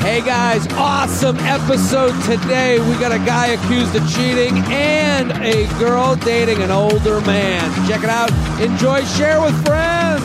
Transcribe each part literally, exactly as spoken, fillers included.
Hey guys, awesome episode today. We got a guy accused of cheating and a girl dating an older man. Check it out. Enjoy, share with friends.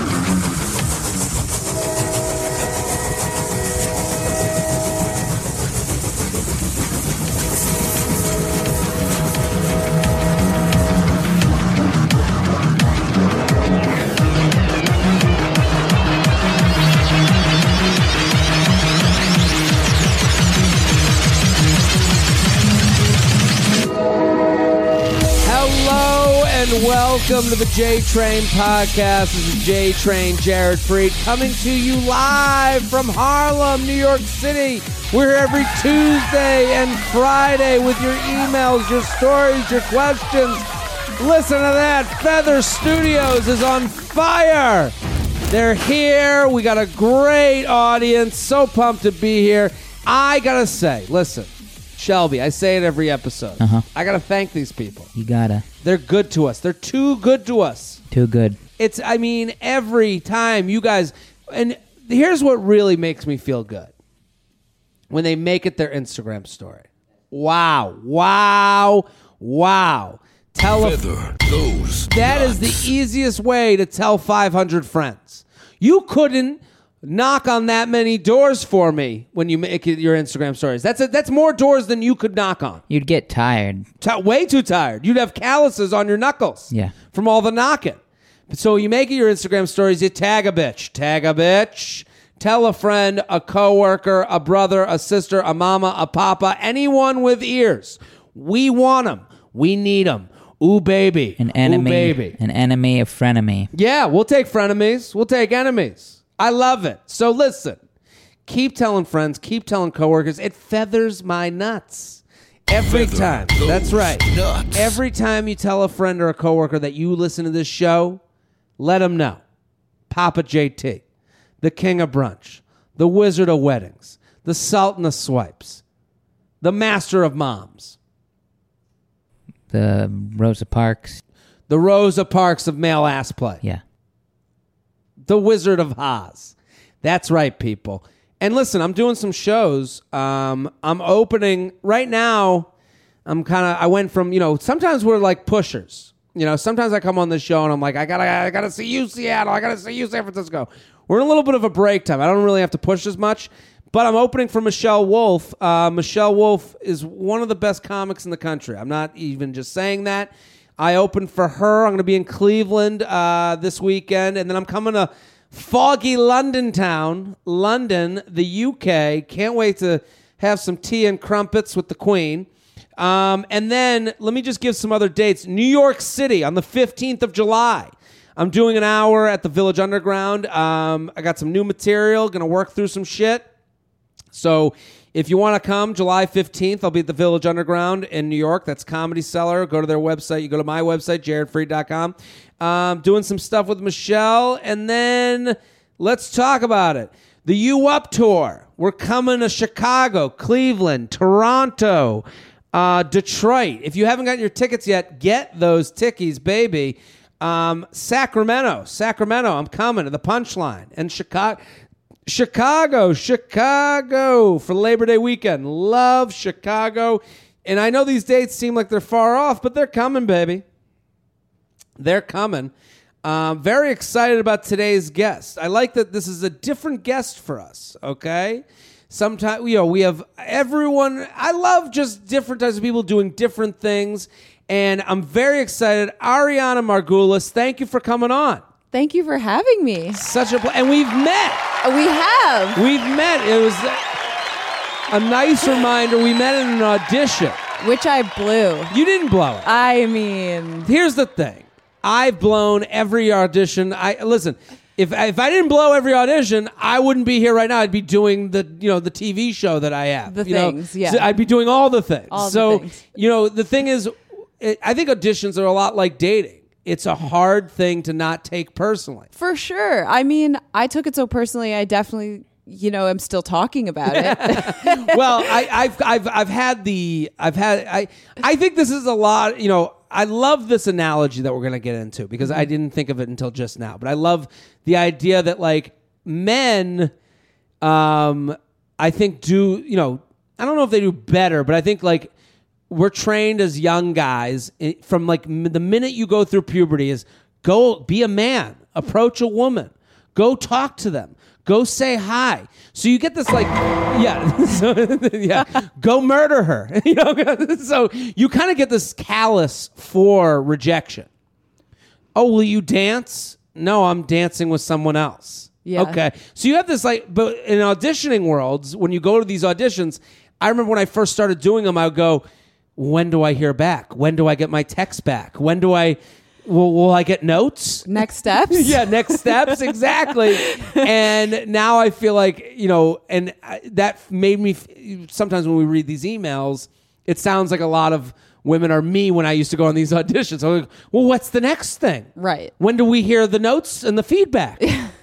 Welcome to the J-Train Podcast. This is J-Train, Jared Freed, coming to you live from Harlem, New York City. We're here every Tuesday and Friday with your emails, your stories, your questions. Listen to that. Feather Studios is on fire. They're here. We got a great audience. So pumped to be here. I got to say, listen, Shelby, I say it every episode. Uh-huh. I got to thank these people. You gotta. They're good to us. They're too good to us. Too good. It's, I mean, every time you guys, and here's what really makes me feel good. When they make it their Instagram story. Wow. Wow. Wow. Tell a, that is the easiest way to tell five hundred friends. You couldn't knock on that many doors for me when you make it your Instagram stories. That's a, that's more doors than you could knock on. You'd get tired. T- way too tired. You'd have calluses on your knuckles. Yeah. From all the knocking. So you make it your Instagram stories, you tag a bitch. Tag a bitch. Tell a friend, a coworker, a brother, a sister, a mama, a papa, anyone with ears. We want them. We need them. Ooh, baby. An enemy. Ooh, baby. An enemy, a frenemy. Yeah, we'll take frenemies. We'll take enemies. I love it. So listen, keep telling friends, keep telling coworkers. It feathers my nuts every time. That's right. Nuts. Every time you tell a friend or a coworker that you listen to this show, let them know. Papa J T, the king of brunch, the wizard of weddings, the sultan of swipes, the master of moms, the Rosa Parks. the Rosa Parks of male ass play. Yeah. The Wizard of Oz. That's right, people. And listen, I'm doing some shows. Um, I'm opening right now. I'm kind of. I went from you know. Sometimes we're like pushers. You know. Sometimes I come on the show and I'm like, I gotta, I gotta see you, Seattle. I gotta see you, San Francisco. We're in a little bit of a break time. I don't really have to push as much. But I'm opening for Michelle Wolf. Uh, Michelle Wolf is one of the best comics in the country. I'm not even just saying that. I opened for her. I'm going to be in Cleveland uh, this weekend. And then I'm coming to foggy London town, London, the U K. Can't wait to have some tea and crumpets with the Queen. Um, and then let me just give some other dates. New York City on the fifteenth of July. I'm doing an hour at the Village Underground. Um, I got some new material. Going to work through some shit. So if you want to come, July fifteenth, I'll be at the Village Underground in New York. That's Comedy Cellar. Go to their website. You go to my website, jared freed dot com. Um, doing some stuff with Michelle. And then let's talk about it. The U Up Tour. We're coming to Chicago, Cleveland, Toronto, uh, Detroit. If you haven't gotten your tickets yet, get those tickies, baby. Um, Sacramento. Sacramento, I'm coming to the Punchline. And Chicago. Chicago, Chicago for Labor Day weekend. Love Chicago. And I know these dates seem like they're far off, but they're coming, baby. They're coming. Um, very excited about today's guest. I like that this is a different guest for us, okay? Sometimes, you know, we have everyone. I love just different types of people doing different things. And I'm very excited. Ariana Margulis, thank you for coming on. Thank you for having me. Such a pleasure. And we've met. We have. We've met. It was a nice reminder. We met in an audition. Which I blew. You didn't blow it. I mean. Here's the thing. I've blown every audition. I listen, if if I didn't blow every audition, I wouldn't be here right now. I'd be doing the you know the T V show that I have. The you things, know? yeah. So I'd be doing all the things. All so, the things. you know, the thing is, it, I think auditions are a lot like dating. It's a hard thing to not take personally. For sure. I mean, I took it so personally. I definitely, you know, am still talking about it. Well, I, I've I've I've had the I've had I I think this is a lot. You know, I love this analogy that we're going to get into because I didn't think of it until just now. But I love the idea that like men, um, I think do, you know, I don't know if they do better, but I think like we're trained as young guys i- from like m- the minute you go through puberty is go be a man, approach a woman, go talk to them, go say hi. So you get this like, yeah, so, yeah, go murder her. You know, so you kind of get this callous for rejection. Oh, will you dance? No, I'm dancing with someone else. Yeah. Okay. So you have this like, but in auditioning worlds, when you go to these auditions, I remember when I first started doing them, I would go, when do I hear back? When do I get my text back? When do I, will, will I get notes? Next steps? Yeah, next steps, exactly. And now I feel like, you know, and I- that made me, f- sometimes when we read these emails, it sounds like a lot of women are me when I used to go on these auditions. I'm like, well, what's the next thing? Right. When do we hear the notes and the feedback?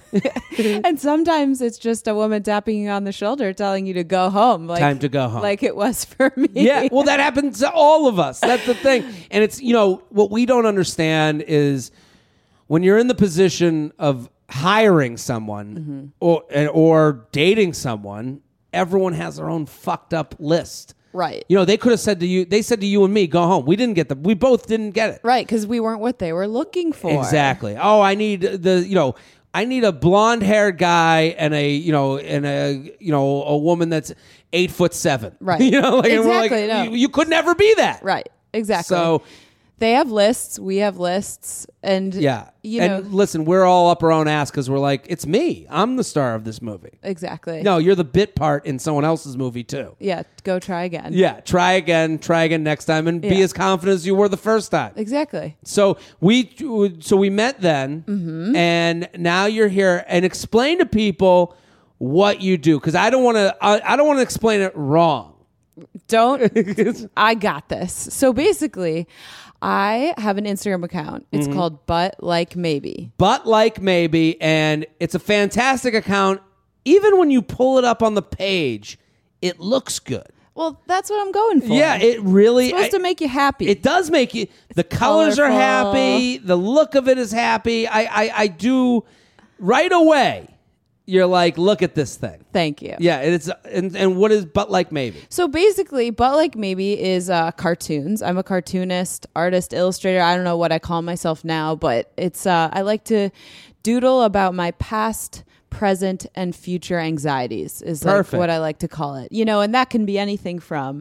And sometimes it's just a woman tapping you on the shoulder telling you to go home. Like, Time to go home. Like it was for me. Yeah, well, that happens to all of us. That's the thing. And it's, you know, what we don't understand is when you're in the position of hiring someone or or dating someone, everyone has their own fucked up list. Right. You know, they could have said to you, they said to you and me, go home. We didn't get the, we both didn't get it. Right, because we weren't what they were looking for. Exactly. Oh, I need the, you know, I need a blonde haired guy and a, you know, and a, you know, a woman that's eight foot seven. Right. You know, like, and we're like, Exactly, no. you, you could never be that. Right, exactly. So, they have lists, we have lists, and yeah. you and know, listen, we're all up our own ass because we're like, it's me. I'm the star of this movie. exactly. No, you're the bit part in someone else's movie too. Yeah, go try again. Yeah. Try again, try again next time and be Yeah. as confident as you were the first time. Exactly. So we so we met then, Mm-hmm. and now you're here. And explain to people what you do, because I don't want to. I, I don't want to explain it wrong. Don't. I got this. So basically, I have an Instagram account. It's Mm-hmm. called But Like Maybe. But like maybe, and it's a fantastic account. Even when you pull it up on the page, it looks good. Well, that's what I'm going for. Yeah, it really. It's supposed I- to make you happy. It does make you. The colors are colorful. happy. The look of it is happy. I, I, I do right away. You're like, look at this thing. Thank you. Yeah, it's and and what is but like maybe? So basically, But Like Maybe is uh, cartoons. I'm a cartoonist, artist, illustrator. I don't know what I call myself now, but it's uh, I like to doodle about my past, present, and future anxieties is like Perfect. what I like to call it. You know, and that can be anything from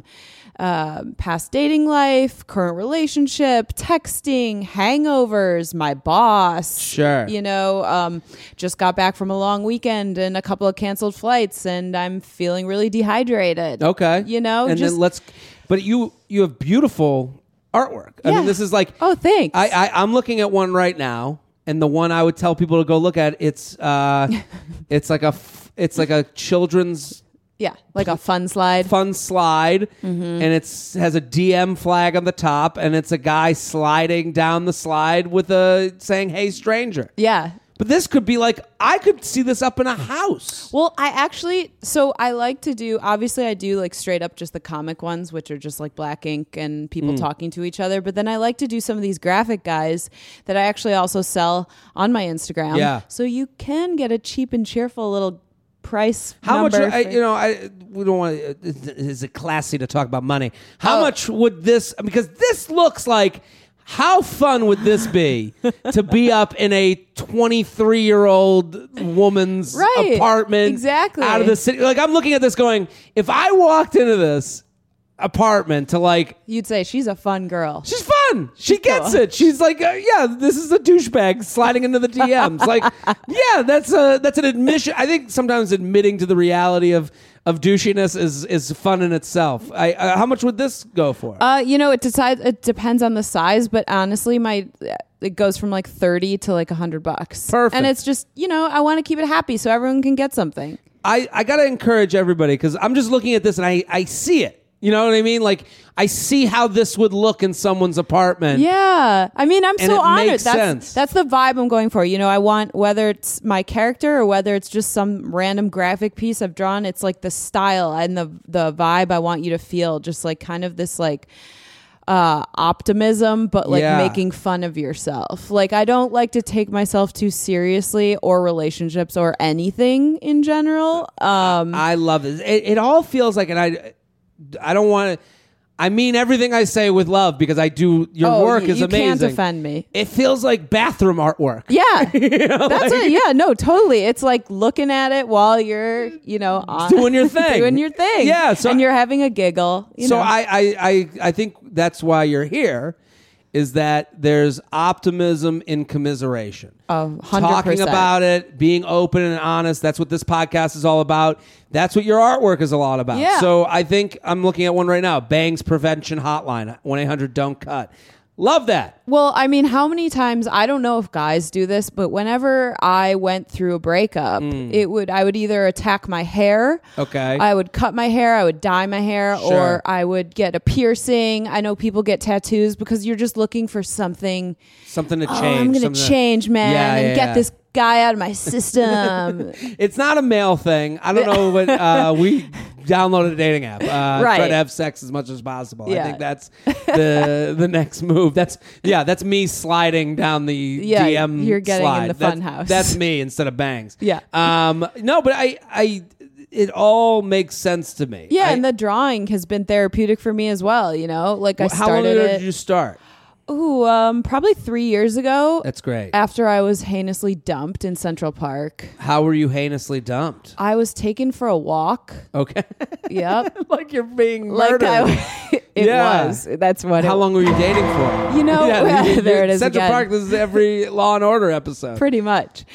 um, past dating life, current relationship, texting, hangovers, my boss. Sure. You know, um, just got back from a long weekend and a couple of canceled flights, and I'm feeling really dehydrated. Okay. You know, and just then let's. But you you have beautiful artwork. I Yeah. mean, this is like. Oh, thanks. I, I I'm looking at one right now, and the one I would tell people to go look at. It's uh, it's like a f- it's like a children's yeah, like a fun slide. fun slide, Mm-hmm. and it's has a D M flag on the top, and it's a guy sliding down the slide with a saying "Hey, stranger." Yeah. But this could be like I could see this up in a house. Well, I actually, so I like to do, obviously I do like straight up just the comic ones, which are just like black ink and people Mm. talking to each other. But then I like to do some of these graphic guys that I actually also sell on my Instagram. Yeah. So you can get a cheap and cheerful little price. How much? number I, for- you know, I we don't want. to Is it classy to talk about money? How Oh. much would this? Because this looks like. How fun would this be to be up in a twenty-three-year-old woman's Right, apartment, exactly. out of the city? Like I'm looking at this, going, if I walked into this apartment to like. You'd say she's a fun girl. She's fun. She gets cool. it. She's like, uh, yeah, this is a douchebag sliding into the D Ms. Like, yeah, that's a that's an admission. I think sometimes admitting to the reality of of douchiness is is fun in itself. I uh, how much would this go for? Uh, you know, it decides. It depends on the size, but honestly, my it goes from like thirty to like a hundred bucks. Perfect. And it's just, you know, I want to keep it happy so everyone can get something. I I gotta encourage everybody because I'm just looking at this and I I see it. You know what I mean? Like I see how this would look in someone's apartment. Yeah, I mean, I'm And so it honored. makes That's sense. that's the vibe I'm going for. You know, I want whether it's my character or whether it's just some random graphic piece I've drawn. It's like the style and the the vibe I want you to feel. Just like kind of this like. uh optimism, but like Yeah. making fun of yourself. Like I don't like to take myself too seriously, or relationships, or anything in general. um I love it. It, it all feels like, and I, I don't want to. I mean everything I say with love, because I do. Your oh, work you, is you amazing. can't offend me. It feels like bathroom artwork. Yeah. You know, That's like, it. Yeah, no, totally. It's like looking at it while you're, you know, on, doing your thing, doing your thing. Yeah, so and you're having a giggle. You so know. I, I, I, I think that's why you're here, is that there's optimism in commiseration. Oh, one hundred Talking percent. about it, being open and honest. That's what this podcast is all about. That's what your artwork is a lot about. Yeah. So I think I'm looking at one right now. Bangs Prevention Hotline, one eight hundred don't cut. Love that. Well, I mean, how many times, I don't know if guys do this, but whenever I went through a breakup, it would I would either attack my hair. Okay. I would cut my hair, I would dye my hair, Sure. or I would get a piercing. I know people get tattoos because you're just looking for something. Something to Oh, change. I'm going something to to- change, man, Yeah, and yeah, get yeah. this guy out of my system. It's not a male thing. I don't know, but uh, we downloaded a dating app. Uh, Right. Try to have sex as much as possible. I Yeah. think that's the the next move. That's yeah. That's me sliding down the Yeah, D M. you're getting in slide. the That's- fun house. That's me instead of bangs. Yeah. Um. No, but I. I. It all makes sense to me. Yeah, I, and the drawing has been therapeutic for me as well, you know? Like I how long started ago it did you start? Ooh, um probably three years ago. That's great. After I was heinously dumped in Central Park. How were you heinously dumped? I was taken for a walk. Okay. Yep. Like you're being like murdered. I it Yeah. was. That's what How it long were you dating for? You know, you- there you- it is Central again. Park. This is every Law and Order episode. Pretty much.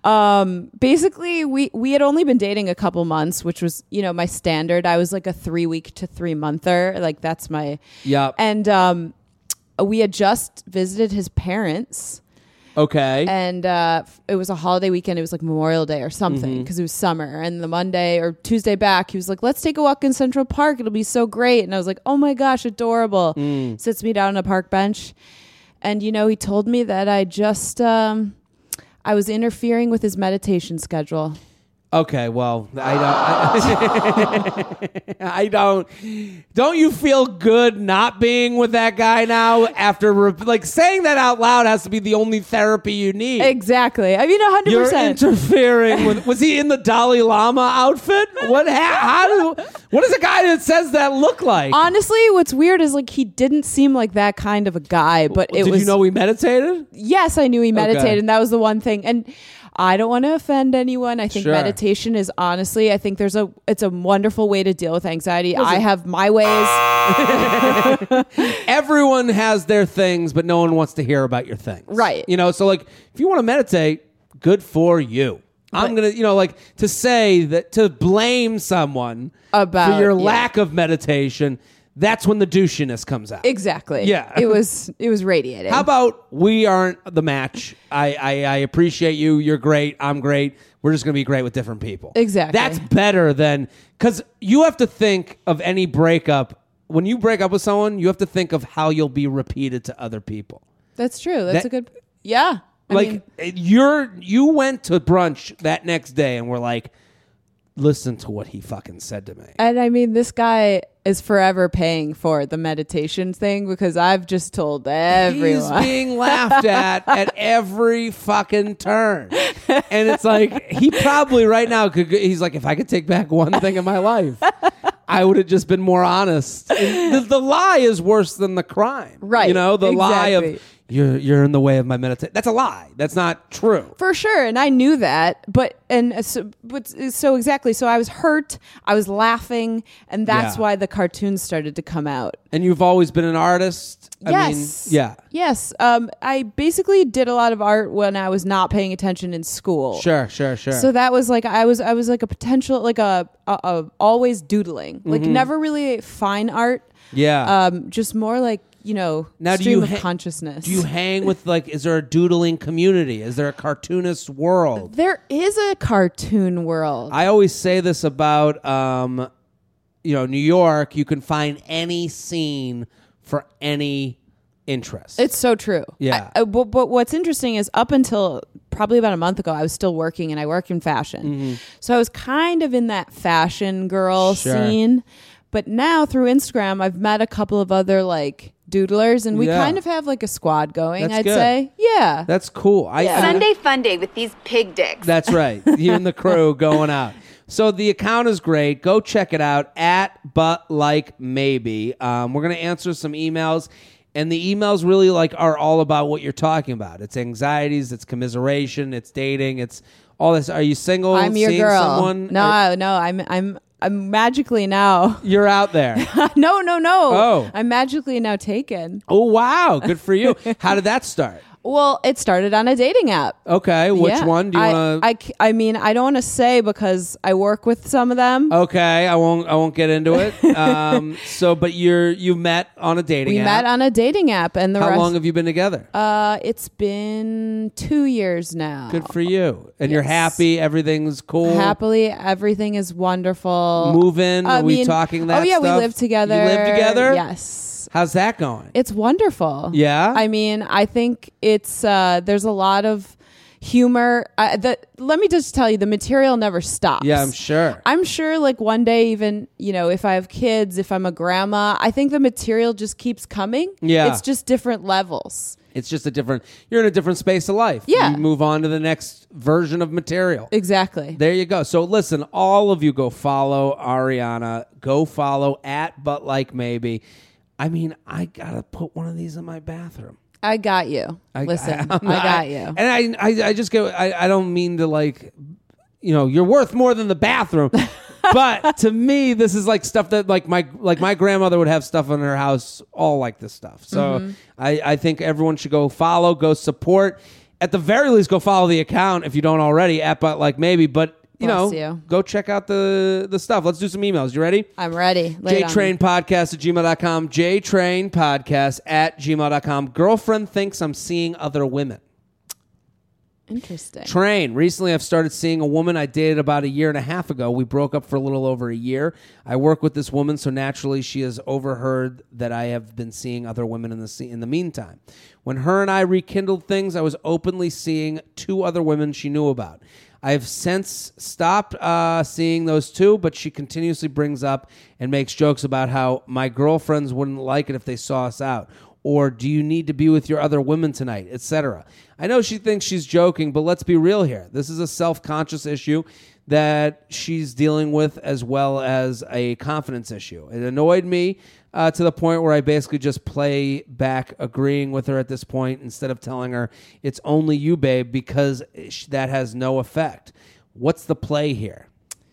Um, basically, we, we had only been dating a couple months, which was, you know, my standard. I was like a three week to three monther. Like that's my, Yep. and um, we had just visited his parents. Okay. And uh, f- it was a holiday weekend. It was like Memorial Day or something, because it was summer. And the Monday or Tuesday back, he was like, let's take a walk in Central Park. It'll be so great. And I was like, oh my gosh, adorable. Sits me down on a park bench. And, you know, he told me that I just, um, I was interfering with his meditation schedule. Okay, well, I don't. I, I don't. Don't you feel good not being with that guy now? After re- like saying that out loud has to be the only therapy you need. Exactly. I mean, one hundred You're percent. interfering with. Was he in the Dalai Lama outfit? What? Ha, how do? What does a guy that says that look like? Honestly, what's weird is like he didn't seem like that kind of a guy, but it Did was. you know he meditated? Yes, I knew he meditated, Okay. and that was the one thing. And I don't want to offend anyone. I think Sure. meditation is honestly, I think there's a, it's a wonderful way to deal with anxiety. I have my ways. Everyone has their things, but no one wants to hear about your things. Right. You know, so like if you want to meditate, good for you. I'm going to, you know, like to say that to blame someone About- for your yeah. lack of meditation, that's when the douchiness comes out. Exactly. Yeah. It was, it was radiating. How about we aren't the match? I, I, I appreciate you. You're great. I'm great. We're just going to be great with different people. Exactly. That's better than, because you have to think of any breakup. When you break up with someone, you have to think of how you'll be repeated to other people. That's true. That's That- a good, yeah. I like mean, you're, you went to brunch that next day and were like, listen to what he fucking said to me. and I mean, this guy is forever paying for the meditation thing because I've just told everyone. He's being laughed at at every fucking turn. And it's like, he probably right now could, he's like, if I could take back one thing in my life, I would have just been more honest. And the, the lie is worse than the crime. Right, You know, the lie exactly. of, you're, you're in the way of my meditation. That's a lie. That's not true. For sure, and I knew that, but and so, but so exactly. So I was hurt, I was laughing, and that's Yeah. why the cartoons started to come out. And you've always been an artist? Yes. I mean, yeah. Yes. Um, I basically did a lot of art when I was not paying attention in school. Sure, sure, sure. So that was like I was I was like a potential like a, a, a always doodling, like Mm-hmm. never really fine art. yeah. Um, just more like you know Now, do stream you of ha- consciousness. Do you hang with, like, is there a doodling community? Is there a cartoonist world? There is a cartoon world. I always say this about, um, you know, New York. You can find any scene for any interest. It's so true. Yeah. I, I- but, but what's interesting is up until probably about a month ago, I was still working and I work in fashion. So I was kind of in that fashion girl Sure. scene. But now through Instagram, I've met a couple of other like doodlers, and we Yeah. kind of have like a squad going. That's I'd good. say, yeah. That's cool. I, Yeah. I- Sunday fun day with these pig dicks. That's right. You and the crew going out. So the account is great. Go check it out at But Like Maybe. Um, we're gonna answer some emails, and the emails really like are all about what you're talking about. It's anxieties, it's commiseration, it's dating, it's all this. Are you single? I'm your seeing girl. Someone? No, Are- no, I'm I'm I'm magically now. you're out there. no, no, no. Oh. I'm magically now taken. Oh wow, good for you. How did that start? Well, it started on a dating app. Okay, which Yeah. one do you I, want to? I, c- I mean, I don't want to say because I work with some of them. Okay, I won't. I won't get into it. Um, so, but you're you met on a dating we app. met on a dating app, and the How rest. long have you been together? uh, it's been two years now. Good for you. And you're Yes. happy. Everything's cool. Happily, everything is wonderful. Move in. I Are we mean- talking that Oh yeah, stuff? we live together. You live together? Yes. How's that going? It's wonderful. Yeah? I mean, I think it's uh, there's a lot of humor. Uh, the, let me just tell you, the material never stops. Yeah, I'm sure. I'm sure, like one day, even you know, if I have kids, if I'm a grandma, I think the material just keeps coming. Yeah. it's just different levels. It's just a different, you're in a different space of life. Yeah. You move on to the next version of material. Exactly. There you go. So listen, all of you go follow Ariana. Go follow at But Like Maybe. I mean, I got to put one of these in my bathroom. I got you. I, Listen, I, I'm not- got you. And I, I, I just go. I, I don't mean to like, you know, you're worth more than the bathroom. But to me, this is like stuff that like my like my grandmother would have stuff in her house, all like this stuff. So Mm-hmm. I, I think everyone should go follow, go support. At the very least, go follow the account if you don't already. At But Like Maybe, but you Bless know, you. go check out the the stuff. Let's do some emails. You ready? I'm ready. Lay it on me. JTrainPodcast at gmail dot com. JTrainPodcast at gmail dot com. Girlfriend thinks I'm seeing other women. Interesting. Train. Recently, I've started seeing a woman I dated about a year and a half ago. We broke up for a little over a year. I work with this woman, so naturally she has overheard that I have been seeing other women in the se- in the meantime. When her and I rekindled things, I was openly seeing two other women she knew about. I have since stopped uh, seeing those two, but she continuously brings up and makes jokes about how my girlfriends wouldn't like it if they saw us out, or do you need to be with your other women tonight, et cetera. I know she thinks she's joking, but let's be real here. This is a self-conscious issue that she's dealing with as well as a confidence issue. It annoyed me uh, to the point where I basically just play back agreeing with her at this point instead of telling her it's only you, babe, because sh- that has no effect. What's the play here?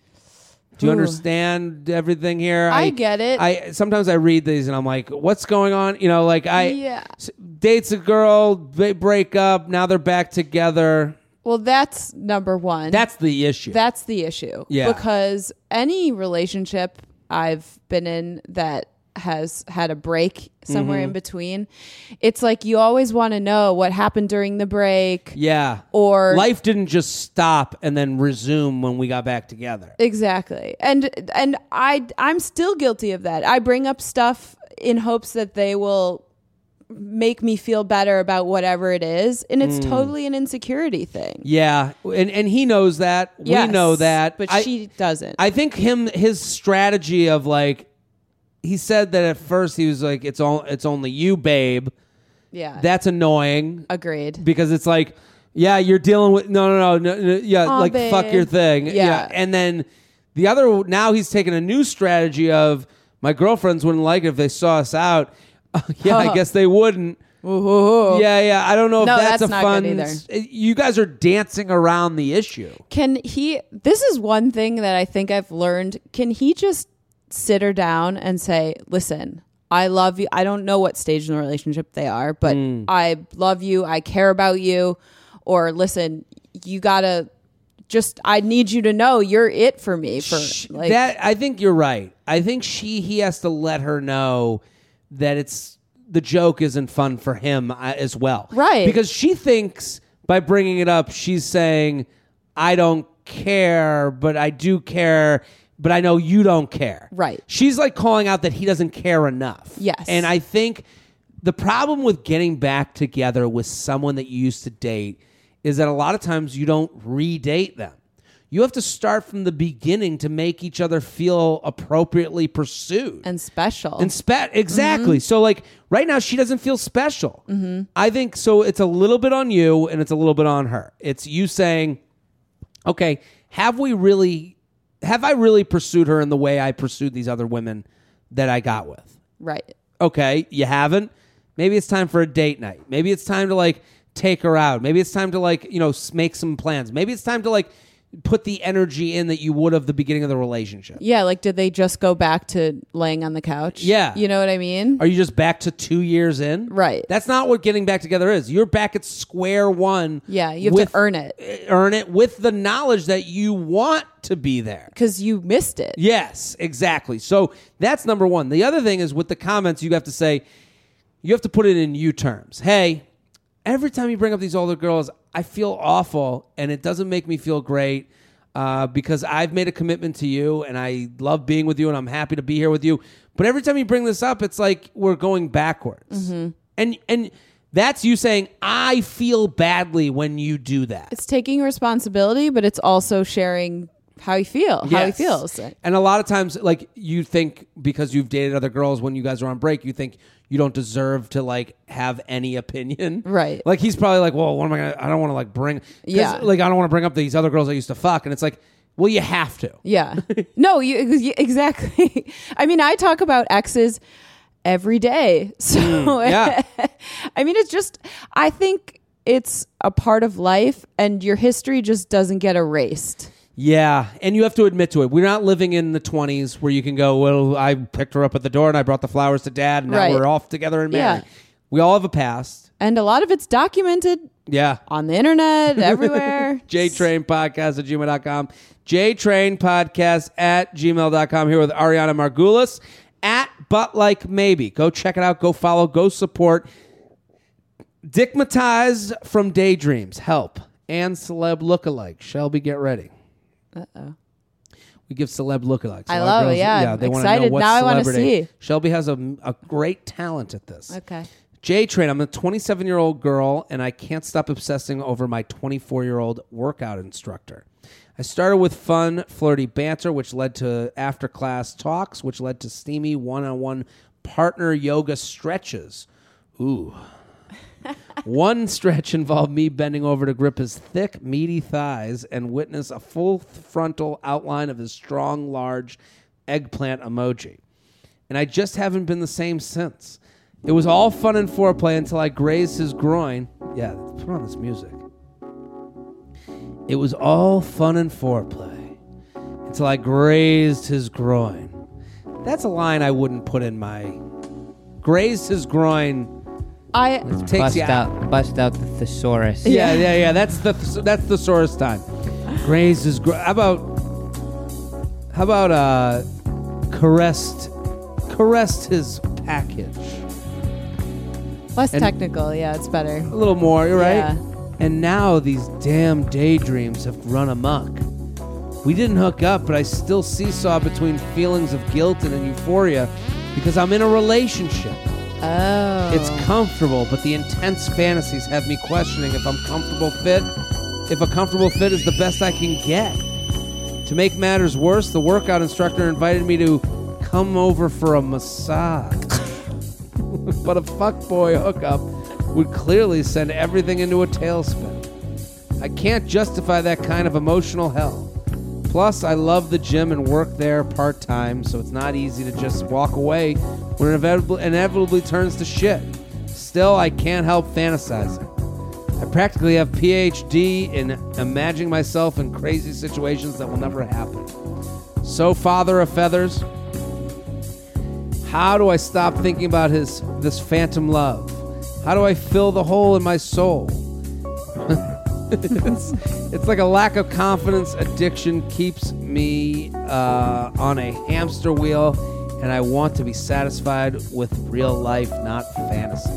Do you Ooh. understand everything here? I get it. I sometimes I read these and I'm like, what's going on? You know, like I Yeah. s- dates a girl, they break up, now they're back together. Well, that's number one. That's the issue. That's the issue. Yeah. Because any relationship I've been in that has had a break somewhere Mm-hmm. in between, it's like you always want to know what happened during the break. yeah. Or- life didn't just stop and then resume when we got back together. Exactly. And and I I'm still guilty of that. I bring up stuff in hopes that they will make me feel better about whatever it is, and Mm. it's totally an insecurity thing. Yeah, and and he knows that. Yes, we know that. but I, she doesn't. I think him his strategy of like he said that at first he was like it's all it's only you, babe. yeah. That's annoying. Agreed. Because it's like, yeah, you're dealing with no, no, no, no, no yeah, Aw, like babe. fuck your thing, Yeah. and then the other now he's taking a new strategy of my girlfriends wouldn't like it if they saw us out. yeah, I guess they wouldn't. Yeah, yeah. I don't know if No, that's, that's a not fun. good either. You guys are dancing around the issue. Can he this is one thing that I think I've learned. Can he just sit her down and say, "Listen, I love you. I don't know what stage in the relationship they are, but Hmm. I love you. I care about you." Or, "Listen, you got to just I need you to know you're it for me." For Sh- like that I think you're right. I think she he has to let her know that it's the joke isn't fun for him uh, as well. Right. Because she thinks by bringing it up she's saying I don't care, but I do care, but I know you don't care. Right. She's like calling out that he doesn't care enough. Yes. And I think the problem with getting back together with someone that you used to date is that a lot of times you don't redate them. You have to start from the beginning to make each other feel appropriately pursued. And special. And spe- exactly. Mm-hmm. So like right now she doesn't feel special. Mm-hmm. I think so it's a little bit on you and it's a little bit on her. It's you saying, okay, have we really, have I really pursued her in the way I pursued these other women that I got with? Right. Okay, you haven't. Maybe it's time for a date night. Maybe it's time to like take her out. Maybe it's time to like, you know, make some plans. Maybe it's time to like put the energy in that you would have the beginning of the relationship. Yeah, like did they just go back to laying on the couch? Yeah. You know what I mean? Are you just back to two years in? Right. That's not what getting back together is. You're back at square one. Yeah, you have with, to earn it. Earn it with the knowledge that you want to be there. Because you missed it. Yes, exactly. So that's number one. The other thing is with the comments, you have to say, you have to put it in you terms. Hey, every time you bring up these older girls, I feel awful, and it doesn't make me feel great uh, because I've made a commitment to you, and I love being with you, and I'm happy to be here with you. But every time you bring this up, it's like we're going backwards. Mm-hmm. And and that's you saying, I feel badly when you do that. It's taking responsibility, but it's also sharing how you feel, how he Yes. feels. And a lot of times, like, you think because you've dated other girls when you guys are on break, you think you don't deserve to, like, have any opinion. Right. Like, he's probably like, well, what am I going to, I don't want to, like, bring, Yeah. like, I don't want to bring up these other girls I used to fuck. And it's like, well, you have to. Yeah. No, you you- exactly. I mean, I talk about exes every day. So, Mm, yeah. I mean, it's just, I think it's a part of life and your history just doesn't get erased. Yeah, and you have to admit to it. We're not living in the twenties where you can go, well, I picked her up at the door and I brought the flowers to dad and now Right. we're off together and married. Yeah. We all have a past. And a lot of it's documented Yeah. on the internet, everywhere. JTrain Podcast at gmail dot com. JTrain Podcast at gmail dot com. Here with Ariana Margulis at But Like Maybe. Go check it out. Go follow. Go support. Dickmatized from Daydreams. Help. And celeb lookalike. Shelby, get ready. Uh-oh. We give celeb lookalikes. A I lot of love it, girls- yeah. they I'm wanna know excited. what Now I wanna celebrity- see. Shelby has a, a great talent at this. Okay. J-Train, I'm a twenty-seven-year-old girl, and I can't stop obsessing over my twenty-four-year-old workout instructor. I started with fun, flirty banter, which led to after-class talks, which led to steamy one-on-one partner yoga stretches. Ooh. One stretch involved me bending over to grip his thick, meaty thighs and witness a full frontal outline of his strong, large eggplant emoji. And I just haven't been the same since. It was all fun and foreplay until I grazed his groin. Yeah, put on this music. It was all fun and foreplay until I grazed his groin. That's a line I wouldn't put in my... Grazed his groin... I Takes Bust you out. out, bust out the thesaurus. Yeah, yeah, yeah. That's the that's the source time. Grazed his. Gro- how about how about uh, caressed caressed his package less and- technical. Yeah, it's better. a little more, you're right? Yeah. And now these damn daydreams have run amok. We didn't hook up, but I still seesaw between feelings of guilt and euphoria because I'm in a relationship. Oh. It's comfortable, but the intense fantasies have me questioning if I'm comfortable fit, if a comfortable fit is the best I can get. To make matters worse, the workout instructor invited me to come over for a massage. But a fuckboy hookup would clearly send everything into a tailspin. I can't justify that kind of emotional hell. Plus, I love the gym and work there part-time, so it's not easy to just walk away when it inevitably, inevitably turns to shit. Still, I can't help fantasizing. I practically have P H D in imagining myself in crazy situations that will never happen. So, father of feathers, how do I stop thinking about his this phantom love? How do I fill the hole in my soul? it's, it's like a lack of confidence. Addiction keeps me uh, on a hamster wheel, and I want to be satisfied with real life, not fantasy.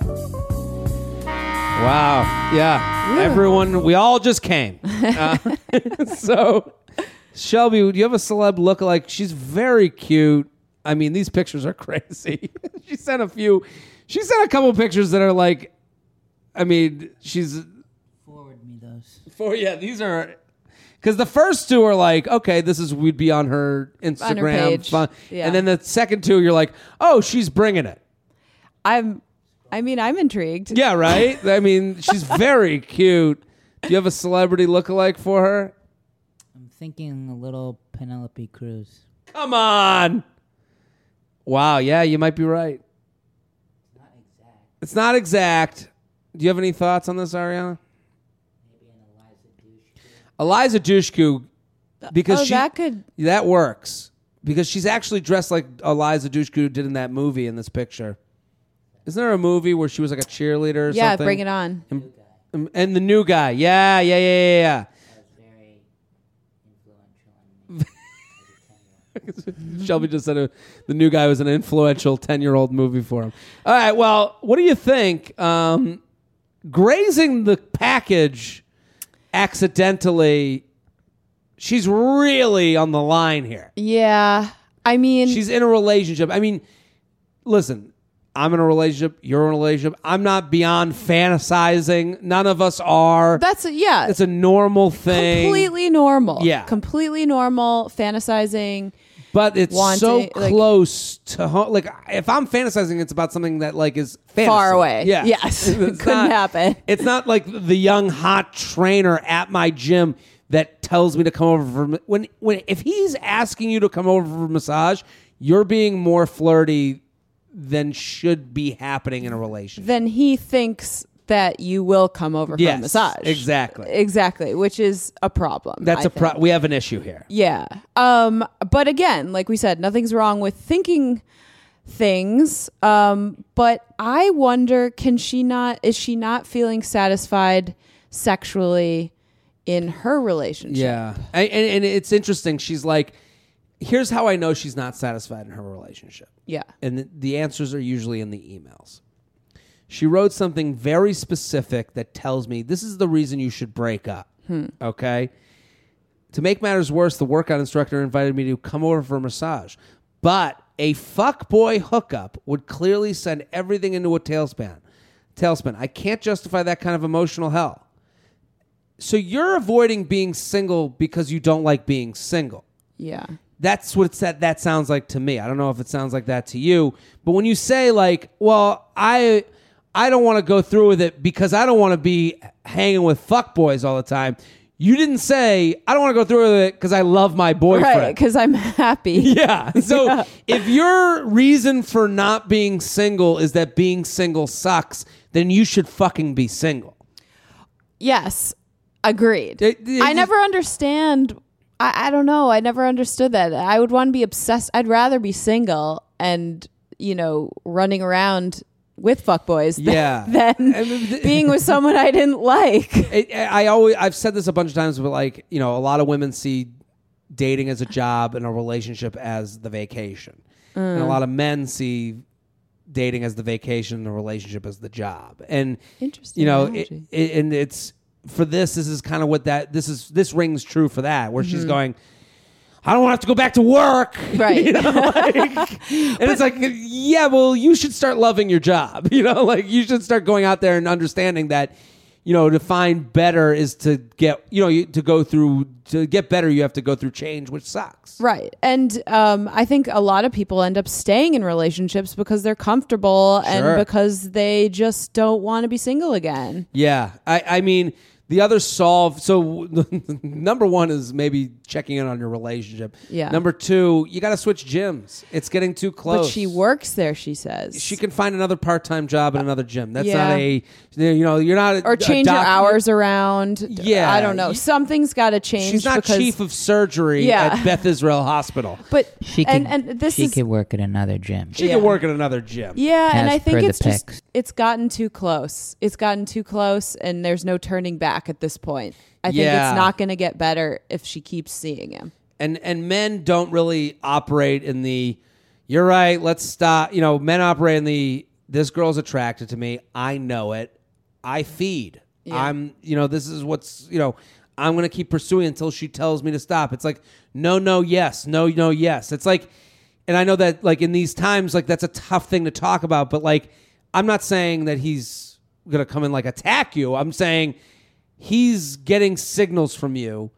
Wow. Yeah. Everyone, we all just came. Uh, so, Shelby, do you have a celeb lookalike? She's very cute. I mean, these pictures are crazy. She sent a few. She sent a couple pictures that are like, I mean, she's... Forward me those. For yeah, these are Because the first two are like, okay, this is we'd be on her Instagram, On her page. fun. Yeah. And then the second two, you're like, oh, she's bringing it. I'm, I mean, I'm intrigued. Yeah, right. I mean, she's very cute. Do you have a celebrity lookalike for her? I'm thinking a little Penelope Cruz. Come on. Wow. Yeah, you might be right. Not exact. It's not exact. Do you have any thoughts on this, Ariana? Maybe an Eliza Dushku. Eliza Dushku, because Oh, she that could. that works because she's actually dressed like Eliza Dushku did in that movie in this picture. Isn't there a movie where she was like a cheerleader or Yeah, something? bring it on. And, and- and the new guy, yeah, yeah, yeah, yeah, yeah. That was very influential on me. Shelby just said uh the new guy was an influential ten-year-old movie for him. All right, well, what do you think? Um, grazing the package accidentally, she's really on the line here. Yeah. I mean, She's in a relationship. I mean, listen, I'm in a relationship. You're in a relationship. I'm not beyond fantasizing. None of us are. that's, yeah. It's a normal thing. completely normal. Yeah. Completely normal, fantasizing. But it's wanting- so like- close to home. Like, if I'm fantasizing, it's about something that like is fantasy. Far away. Yeah. Yes. It's Couldn't not- happen. It's not like the young hot trainer at my gym that tells me to come over for when when if he's asking you to come over for a massage, you're being more flirty than should be happening in a relationship. Then he thinks that you will come over for Yes, a massage. exactly. Exactly, which is a problem. That's a a pro- we have an issue here. Yeah. Um, but again, like we said, nothing's wrong with thinking things. Um, but I wonder, can she not, is she not feeling satisfied sexually in her relationship? Yeah. And, and, and it's interesting. She's like, here's how I know she's not satisfied in her relationship. Yeah. And the, the answers are usually in the emails. She wrote something very specific that tells me this is the reason you should break up. Hmm. Okay? To make matters worse, the workout instructor invited me to come over for a massage. But a fuckboy hookup would clearly send everything into a tailspin. Tailspin. I can't justify that kind of emotional hell. So you're avoiding being single because you don't like being single. Yeah. That's what it's that that sounds like to me. I don't know if it sounds like that to you, but when you say like, well, I I don't want to go through with it because I don't want to be hanging with fuckboys all the time. You didn't say I don't want to go through with it because I love my boyfriend. Right, because I'm happy. Yeah. So Yeah. if your reason for not being single is that being single sucks, then you should fucking be single. Yes. Agreed. It- it I just- never understand. I, I don't know. I never understood that. I would want to be obsessed. I'd rather be single and, you know, running around with fuckboys than, Yeah. than I mean, th- being with someone I didn't like. It, I always I've said this a bunch of times, but like you know, a lot of women see dating as a job and a relationship as the vacation, and a lot of men see dating as the vacation and a relationship as the job. And Interesting you know, it, analogy. it, and it's for this. This is kind of what that this is. This rings true for that, where she's going. I don't want to have to go back to work. Right. You know, like, and it's like, yeah, well, you should start loving your job. You know, like you should start going out there and understanding that, you know, to find better is to get, you know, you, to go through, to get better, you have to go through change, which sucks. Right. And um, I think a lot of people end up staying in relationships because they're comfortable Sure. and because they just don't want to be single again. Yeah. I, I mean, the other solve, so number one is maybe checking in on your relationship. Yeah. Number two, you got to switch gyms. It's getting too close. But she works there, she says. She can find another part-time job in another gym. That's Yeah. not a, you know, you're not a, or change a her doc- hours around. Yeah. I don't know. You- Something's got to change. She's not because, chief of surgery Yeah. at Beth Israel Hospital. But She and, could, and this she is could work at another gym. She Yeah. can work at another gym. yeah, and As I think per the it's just pics. it's gotten too close. It's gotten too close, and there's no turning back at this point. I think Yeah. it's not going to get better if she keeps seeing him. And and men don't really operate in the, you're right, let's stop. You know, men operate in the, this girl's attracted to me. I know it. I feed. Yeah. I'm, you know, this is what's, you know, I'm going to keep pursuing until she tells me to stop. It's like, no, no, yes. No, no, yes. It's like, and I know that like in these times, like that's a tough thing to talk about, but like, I'm not saying that he's going to come and like attack you. I'm saying he's getting signals from you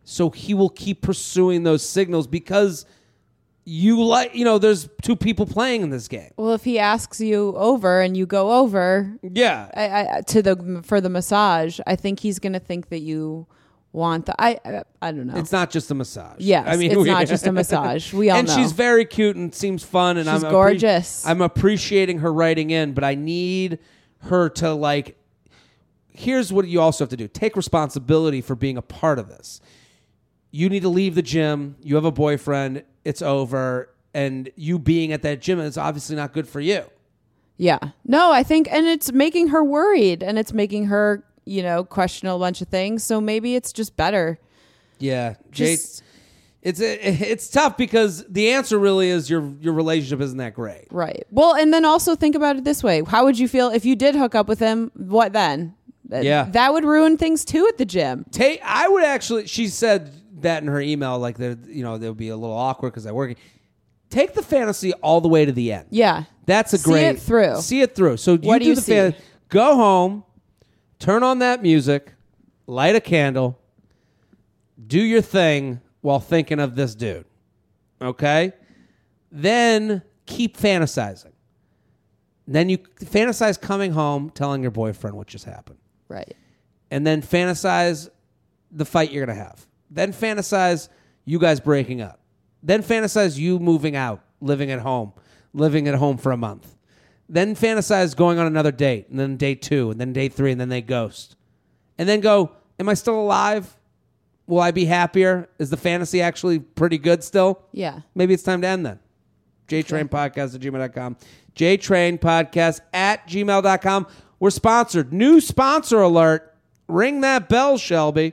So he will keep pursuing those signals because you like, you know, there's two people playing in this game. Well, if he asks you over and you go over, Yeah. I, I, to the for the massage, I think he's going to think that you want the. I I, I don't know. It's not just a massage. Yes, I mean, it's we- not just a massage. We all and know. she's very cute and seems fun. And She's I'm appre- gorgeous. I'm appreciating her writing in, but I need her to like. Here's what you also have to do: take responsibility for being a part of this. You need to leave the gym. You have a boyfriend. It's over, and you being at that gym is obviously not good for you. Yeah. No, I think, and it's making her worried, and it's making her, you know, question a bunch of things. So maybe it's just better. Yeah, Jay, Just- it's it's tough because the answer really is your your relationship isn't that great. Right. Well, and then also think about it this way. How would you feel if you did hook up with him? What then? Th- Yeah. That would ruin things too at the gym. Take, I would actually. She said that in her email, like that, you know, there would be a little awkward because I work. Take the fantasy all the way to the end. Yeah. That's a See great. it through. See it through. So you What do do you the see? fan. Go home, turn on that music, light a candle, do your thing while thinking of this dude. Okay, then keep fantasizing. Then you fantasize coming home, telling your boyfriend what just happened. Right. And then fantasize the fight you're going to have. Then fantasize you guys breaking up. Then fantasize you moving out, living at home, living at home for a month. Then fantasize going on another date, and then date two, and then date three, and then they ghost. And then go, am I still alive? Will I be happier? Is the fantasy actually pretty good still? Yeah. Maybe it's time to end then. JTrain Podcast at gmail dot com. JTrain Podcast at gmail dot com. We're sponsored. New sponsor alert. Ring that bell, Shelby.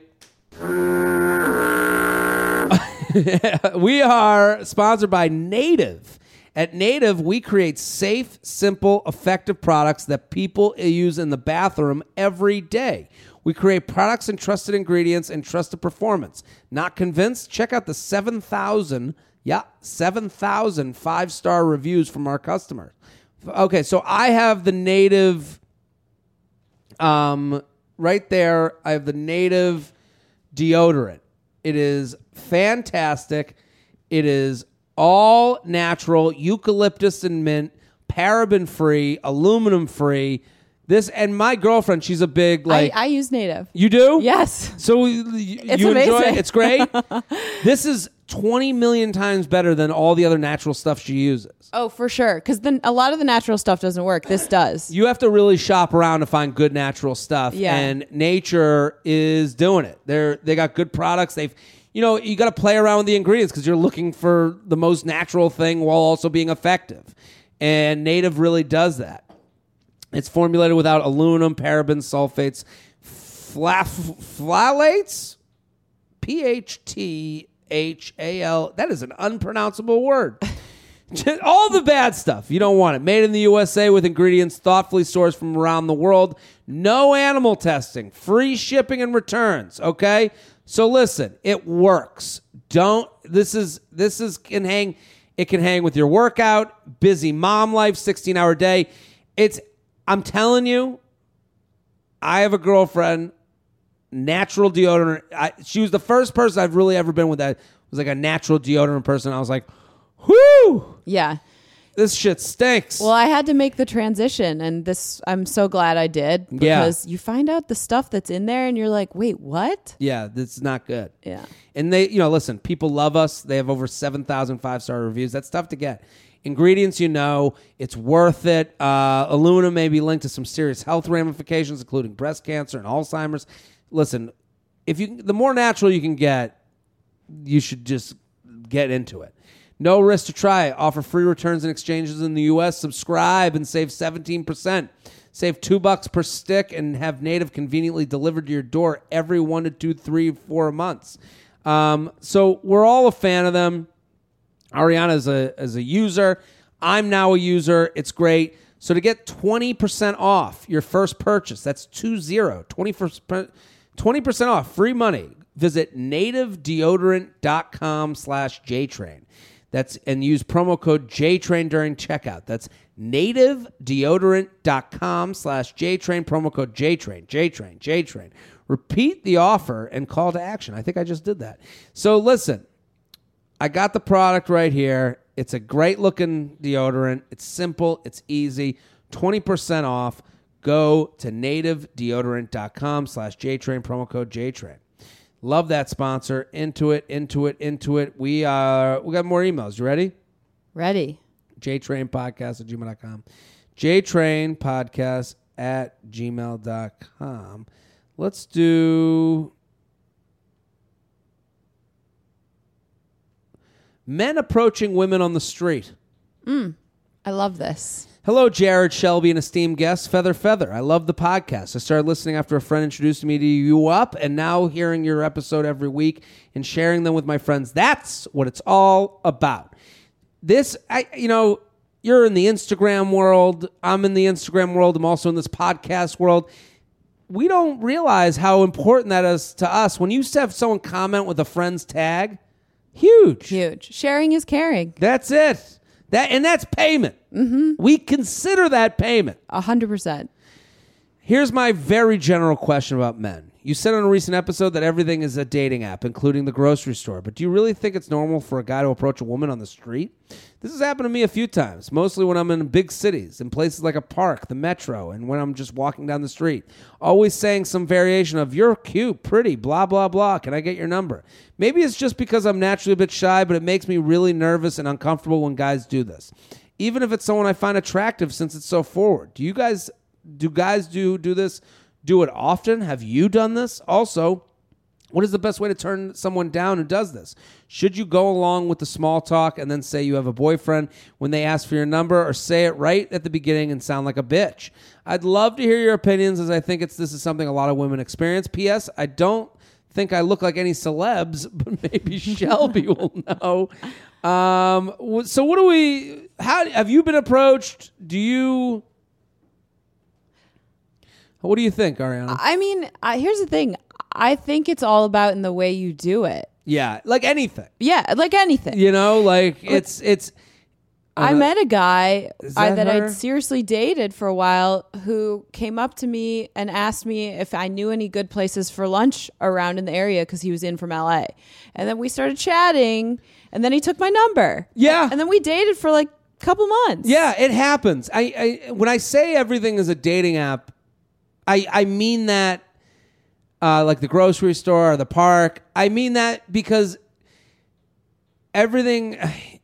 We are sponsored by Native. At Native, we create safe, simple, effective products that people use in the bathroom every day. We create products and trusted ingredients and trusted performance. Not convinced? Check out the seven thousand, yeah, seven thousand five-star reviews from our customers. Okay, so I have the Native, um, right there. I have the Native deodorant. It is fantastic. It is all natural, eucalyptus and mint, paraben-free, aluminum-free. This, and my girlfriend, she's a big, like... I, I use Native. You do? Yes. So you, you It's enjoy amazing. it? It's great? This is twenty million times better than all the other natural stuff she uses. Oh, for sure. Because then a lot of the natural stuff doesn't work. This does. You have to really shop around to find good natural stuff. Yeah. And Nature is doing it. They're they got good products. They've, you know, you got to play around with the ingredients because you're looking for the most natural thing while also being effective. And Native really does that. It's formulated without aluminum, parabens, sulfates, flaf- phthalates, P H T H A L. That is an unpronounceable word. All the bad stuff. You don't want it. Made in the U S A with ingredients thoughtfully sourced from around the world. No animal testing. Free shipping and returns. Okay? So listen, it works. Don't this is this is can hang it can hang with your workout, busy mom life, sixteen hour day. It's I'm telling you, I have a girlfriend, natural deodorant. I, she was the first person I've really ever been with that was like a natural deodorant person. I was like, whoo, Yeah. this shit stinks. Well, I had to make the transition, and this I'm so glad I did Yeah. because you find out the stuff that's in there, and you're like, wait, what? yeah, that's not good. Yeah. And they, you know, listen, people love us. They have over seven thousand five-star reviews. That's tough to get. Ingredients, you know, it's worth it. Uh, aluminum may be linked to some serious health ramifications, including breast cancer and Alzheimer's. Listen, if you the more natural you can get, you should just get into it. No risk to try it. Offer free returns and exchanges in the U S. Subscribe and save seventeen percent. Save two bucks per stick and have Native conveniently delivered to your door every one to two, three, four months. Um, so we're all a fan of them. Ariana is a is a user. I'm now a user. It's great. So to get twenty percent off your first purchase, that's two zero, twenty percent off, free money. Visit nativedeodorant.com slash JTrain. That's and use promo code JTrain during checkout. That's nativedeodorant.com slash JTrain, promo code JTrain, JTrain, JTrain. Repeat the offer and call to action. I think I just did that. So listen, I got the product right here. It's a great looking deodorant. It's simple. It's easy. twenty percent off. Go to nativedeodorant.com slash JTrain, promo code JTrain. Love that sponsor. Into it, into it, into it. We are, we got more emails. You ready? Ready. JTrainPodcast at gmail dot com. JTrainPodcast at gmail dot com. Let's do men approaching women on the street. Mm, I love this. Hello, Jared, Shelby, and esteemed guests. Feather, Feather. I love the podcast. I started listening after a friend introduced me to you up, and now hearing your episode every week and sharing them with my friends. That's what it's all about. This, I, you know, you're in the Instagram world. I'm in the Instagram world. I'm also in this podcast world. We don't realize how important that is to us. When you have someone comment with a friend's tag, huge. Huge. Sharing is caring. That's it. That and that's payment. Mm-hmm. We consider that payment. A hundred percent. Here's my very general question about men. You said on a recent episode that everything is a dating app, including the grocery store. But do you really think it's normal for a guy to approach a woman on the street? This has happened to me a few times, mostly when I'm in big cities, in places like a park, the metro, and when I'm just walking down the street. Always saying some variation of, you're cute, pretty, blah, blah, blah. Can I get your number? Maybe it's just because I'm naturally a bit shy, but it makes me really nervous and uncomfortable when guys do this. Even if it's someone I find attractive since it's so forward. Do you guys, do guys do, do this? Do it often? Have you done this? Also, what is the best way to turn someone down who does this? Should you go along with the small talk and then say you have a boyfriend when they ask for your number, or say it right at the beginning and sound like a bitch? I'd love to hear your opinions, as I think it's this is something a lot of women experience. P S. I don't think I look like any celebs, but maybe Shelby will know. Um, so what do we, how have you been approached? Do you... What do you think, Ariana? I mean, I, here's the thing. I think it's all about in the way you do it. Yeah, like anything. Yeah, like anything. You know, like it's it's. I uh, met a guy Is I, that that her? I'd seriously dated for a while who came up to me and asked me if I knew any good places for lunch around in the area because he was in from L A. And then we started chatting, and then he took my number. Yeah. And then we dated for like a couple months. Yeah, it happens. I, I when I say everything is a dating app, I I mean that. Uh, like the grocery store or the park. I mean that because everything.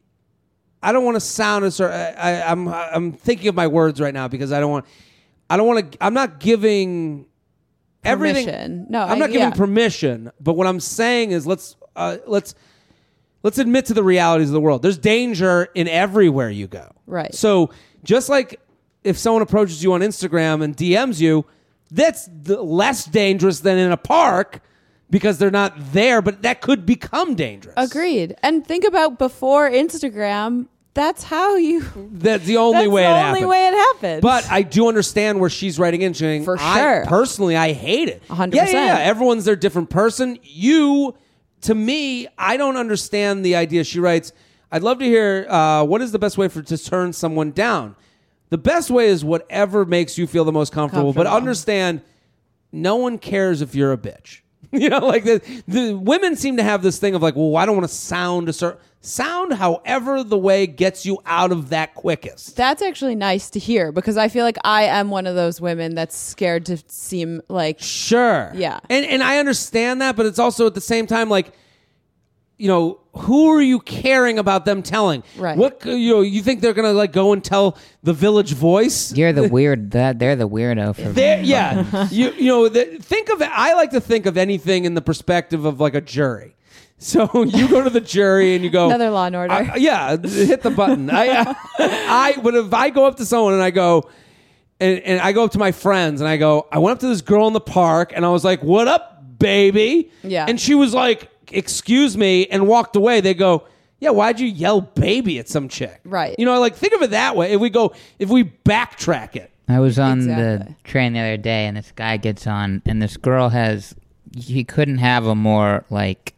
I don't want to sound as I, I, I'm. I'm thinking of my words right now because I don't want. I don't want to. I'm not giving everything. Permission. No, I'm I- not giving yeah. permission. But what I'm saying is, let's uh, let's let's admit to the realities of the world. There's danger in everywhere you go. Right. So just like if someone approaches you on Instagram and D Ms you. That's the less dangerous than in a park because they're not there, but that could become dangerous. Agreed. And think about before Instagram, that's how you... That's the only that's way the it only happened. way it happened. But I do understand where she's writing in, saying, For I, sure. personally, I hate it. one hundred Yeah, percent. yeah, yeah. Everyone's their different person. You, to me, I don't understand the idea. She writes, I'd love to hear uh, what is the best way for to turn someone down? The best way is whatever makes you feel the most comfortable, but Comfortable. understand no one cares if you're a bitch. You know, like the, the women seem to have this thing of like, well, I don't want to sound a certain sound however the way gets you out of that quickest. That's actually nice to hear because I feel like I am one of those women that's scared to seem like... Sure. Yeah. And and I understand that, but it's also at the same time like, you know, who are you caring about them telling? Right. What you know, you think they're gonna like go and tell the Village Voice? You're the weird. That they're the weirdo for. They're, yeah, you you know, the, think of it. I like to think of anything in the perspective of like a jury. So you go to the jury and you go Another Law and Order. I- yeah, hit the button. I, I, I, but if I go up to someone and I go, and, and I go up to my friends and I go, I went up to this girl in the park and I was like, "What up, baby?" Yeah. and she was like, "Excuse me," and walked away. They go, "Yeah, why'd you yell baby at some chick?" Right. You know, like think of it that way. If we go, if we backtrack it. I was on Exactly. the train the other day, and this guy gets on, and this girl has. He couldn't have a more like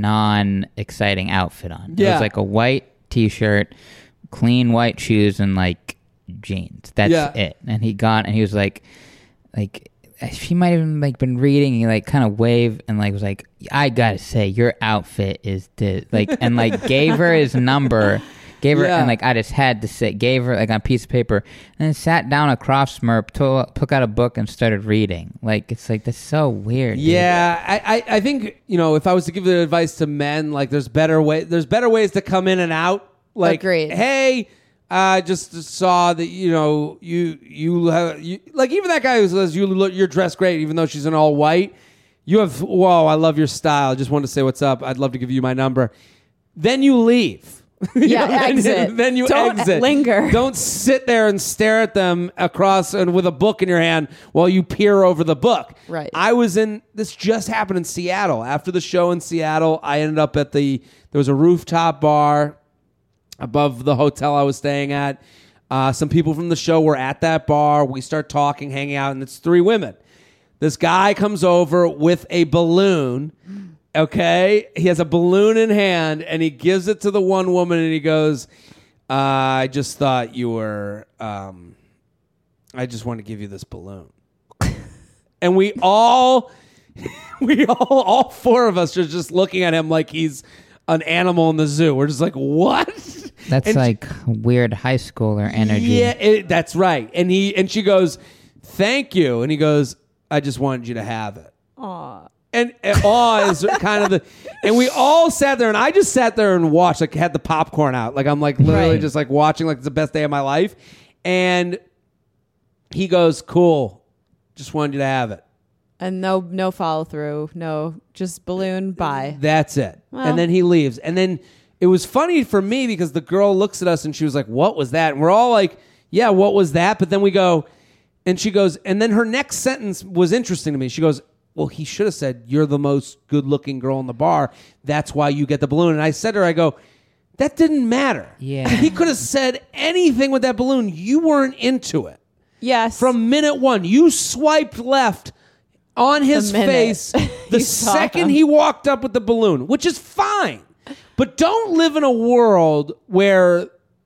non-exciting outfit on. It Yeah. was like a white T-shirt, clean white shoes, and like jeans. That's Yeah. it. And he got, and he was like, like she might have like been reading. He like kind of waved and like was like, "I gotta say, your outfit is this." Like and like gave her his number, gave her Yeah. and like I just had to say, gave her like on a piece of paper, and then sat down across from her, to, took out a book and started reading. Like it's like that's so weird. dude. Yeah, I, I, I think, you know, if I was to give the advice to men, like there's better way there's better ways to come in and out. Like, Agreed. hey, I just saw that, you know, you you have you, like even that guy who says you look you're dressed great even though she's in all white. You have whoa, I love your style. Just wanted to say what's up. I'd love to give you my number. Then you leave. You Yeah, know, then- exit. Then you Don't exit. linger. Don't sit there and stare at them across and with a book in your hand while you peer over the book. Right. I was in this just happened in Seattle. After the show in Seattle, I ended up at the there was a rooftop bar above the hotel I was staying at. Uh, some people from the show were at that bar. We start talking, hanging out, and it's three women. This guy comes over with a balloon. Okay, he has a balloon in hand, and he gives it to the one woman, and he goes, uh, "I just thought you were. Um, I just want to give you this balloon." And we all, we all, all four of us are just looking at him like he's an animal in the zoo. We're just like, "What?" That's And like weird high schooler energy. yeah, it, that's right. And he and she goes, "Thank you." And he goes, "I just wanted you to have it." Aw. And, and awe is kind of the, and we all sat there, and I just sat there and watched, like had the popcorn out, like I'm like literally Right. just like watching, like it's the best day of my life. And he goes, "Cool, just wanted you to have it." And no no follow through. No, just balloon bye. That's it. Well. And then he leaves. And then it was funny for me because the girl looks at us and she was like, "What was that?" And we're all like, "Yeah, what was that?" But then we go, and she goes, and then her next sentence was interesting to me. She goes, "Well, he should have said, 'You're the most good-looking girl in the bar. That's why you get the balloon.'" And I said to her, I go, "That didn't matter. Yeah. He could have said anything with that balloon. You weren't into it. Yes. From minute one, you swiped left on his The minute face the you saw second him. he walked up with the balloon, which is fine. But don't live in a world where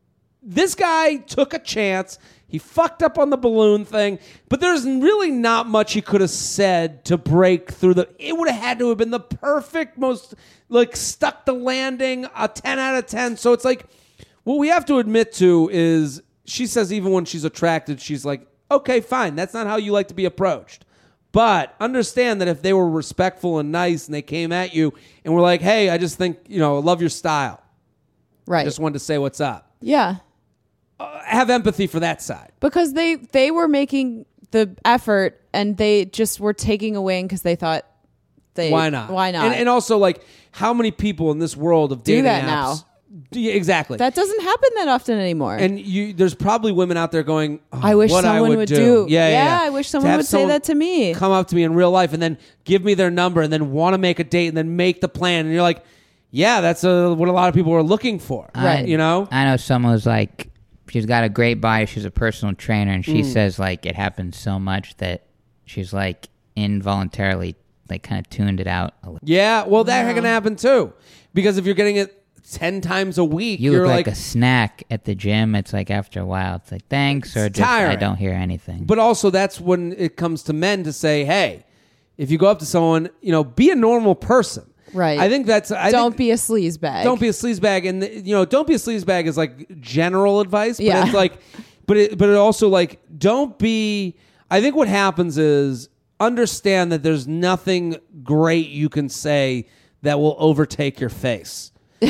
this guy took a chance. He fucked up on the balloon thing, but there's really not much he could have said to break through the. It would have had to have been the perfect, most like stuck the landing, a ten out of ten. So it's like, what we have to admit to is she says even when she's attracted, she's like, okay, fine. That's not how you like to be approached. But understand that if they were respectful and nice and they came at you and were like, hey, I just think, you know, I love your style. right. I just wanted to say what's up. yeah. Uh, have empathy for that side. Because they they were making the effort and they just were taking a wing because they thought they Why not? Why not? And, and also, like, how many people in this world of Do dating that apps now. do you- exactly. that doesn't happen that often anymore. and you, there's probably women out there going, oh, I wish what someone I would, would do. do. Yeah, yeah, Yeah, yeah. I wish To someone have would say that to me. Come up to me in real life and then give me their number and then want to make a date and then make the plan. And you're like, yeah, that's uh what a lot of people are looking for. Right. You know? I know someone who's like, she's got a great body. She's a personal trainer, and she Mm. says like it happens so much that she's like involuntarily like kind of tuned it out a little. Yeah, well, that can happen too. Because if you're getting it ten times a week, You you're look like, like a snack at the gym. It's like after a while, it's like thanks, or It's just I tiring. don't hear anything. But also, that's when it comes to men to say, "Hey, if you go up to someone, you know, be a normal person." Right. I think that's. I don't think, be a sleaze bag. Don't be a sleazebag, and you know, don't be a sleazebag is like general advice. But Yeah. it's like, but it, but it also like, don't be. I think what happens is understand that there's nothing great you can say that will overtake your face. So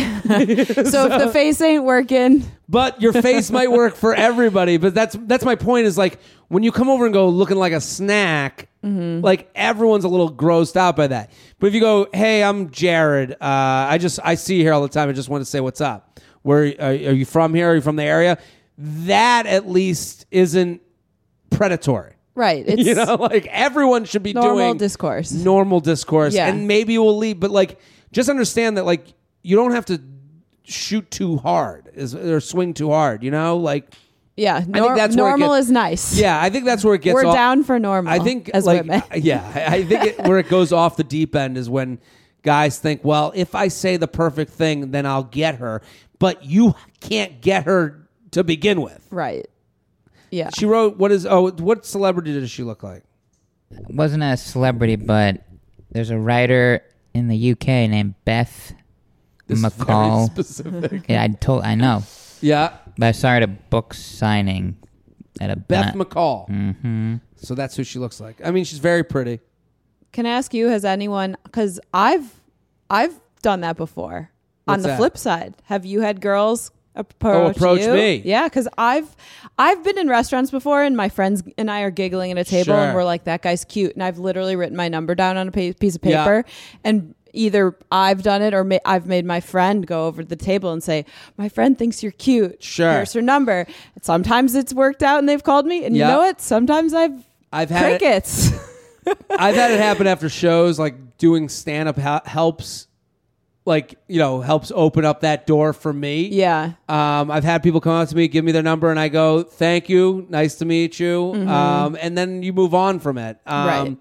if the face ain't working, But your face might work for everybody. But that's that's my point is like when you come over and go looking like a snack, like everyone's a little grossed out by that. But if you go, hey, I'm Jared. Uh, I just I see you here all the time. I just want to say what's up. Where are, are you from here? Are you from the area? That at least isn't predatory. right? It's You know, like everyone should be normal doing discourse. normal discourse, Yeah. and maybe we'll leave. But like, just understand that like you don't have to shoot too hard is, or swing too hard. You know, like Yeah, think nor- that's where it normal gets- is nice. yeah, I think that's where it gets. We're off- down for normal. I think as like women. yeah, I I think it, where it goes off the deep end is when guys think, well, if I say the perfect thing, then I'll get her. But you can't get her to begin with. Right. Yeah. She wrote, "What is? Oh, what celebrity does she look like?" wasn't a celebrity, but there's a writer in the U K named Beth This McCall. Is very specific. Yeah, I told. I know, Yeah, but I saw her at a book signing at a Beth ba- McCall. Mm-hmm. So that's who she looks like. I mean, she's very pretty. Can I ask you, has anyone, because I've I've done that before. What's On the that? flip side, have you had girls approach, approach you? me. Yeah, because I've I've been in restaurants before, and my friends and I are giggling at a table, Sure. and we're like, "That guy's cute," and I've literally written my number down on a pa- piece of Yeah. paper, and either I've done it or ma- I've made my friend go over to the table and say, "My friend thinks you're cute. Sure. Here's her number." Sometimes it's worked out, and they've called me, and Yeah. you know what? Sometimes I've I've had it, crickets. I've had it happen after shows. Like doing stand up ha- helps, like you know, helps open up that door for me. Yeah. Um, I've had people come up to me, give me their number, and I go, "Thank you, nice to meet you," um, and then you move on from it. Um, Right.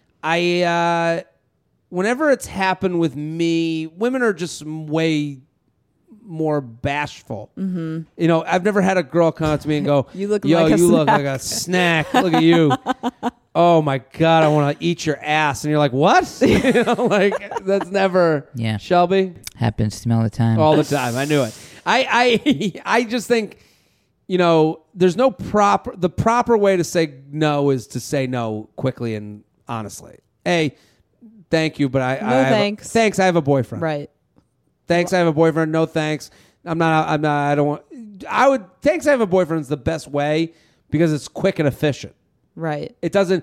I, uh, whenever it's happened with me, women are just way more bashful. Mm-hmm. You know, I've never had a girl come up to me and go, You look "Yo, like a you look snack." like a snack. Look at you." Oh my God, I want to eat your ass. And you're like, what? You know, like, that's never Yeah. Shelby? Happens to me all the time. All the time. I knew it. I, I, I just think, you know, there's no proper, the proper way to say no is to say no quickly and honestly. Hey, thank you, but I, No I have a- thanks. thanks, I have a boyfriend. Right. Thanks, I have a boyfriend. No thanks. I'm not, I'm not, I don't want, I would, thanks, I have a boyfriend is the best way because it's quick and efficient. Right. It doesn't.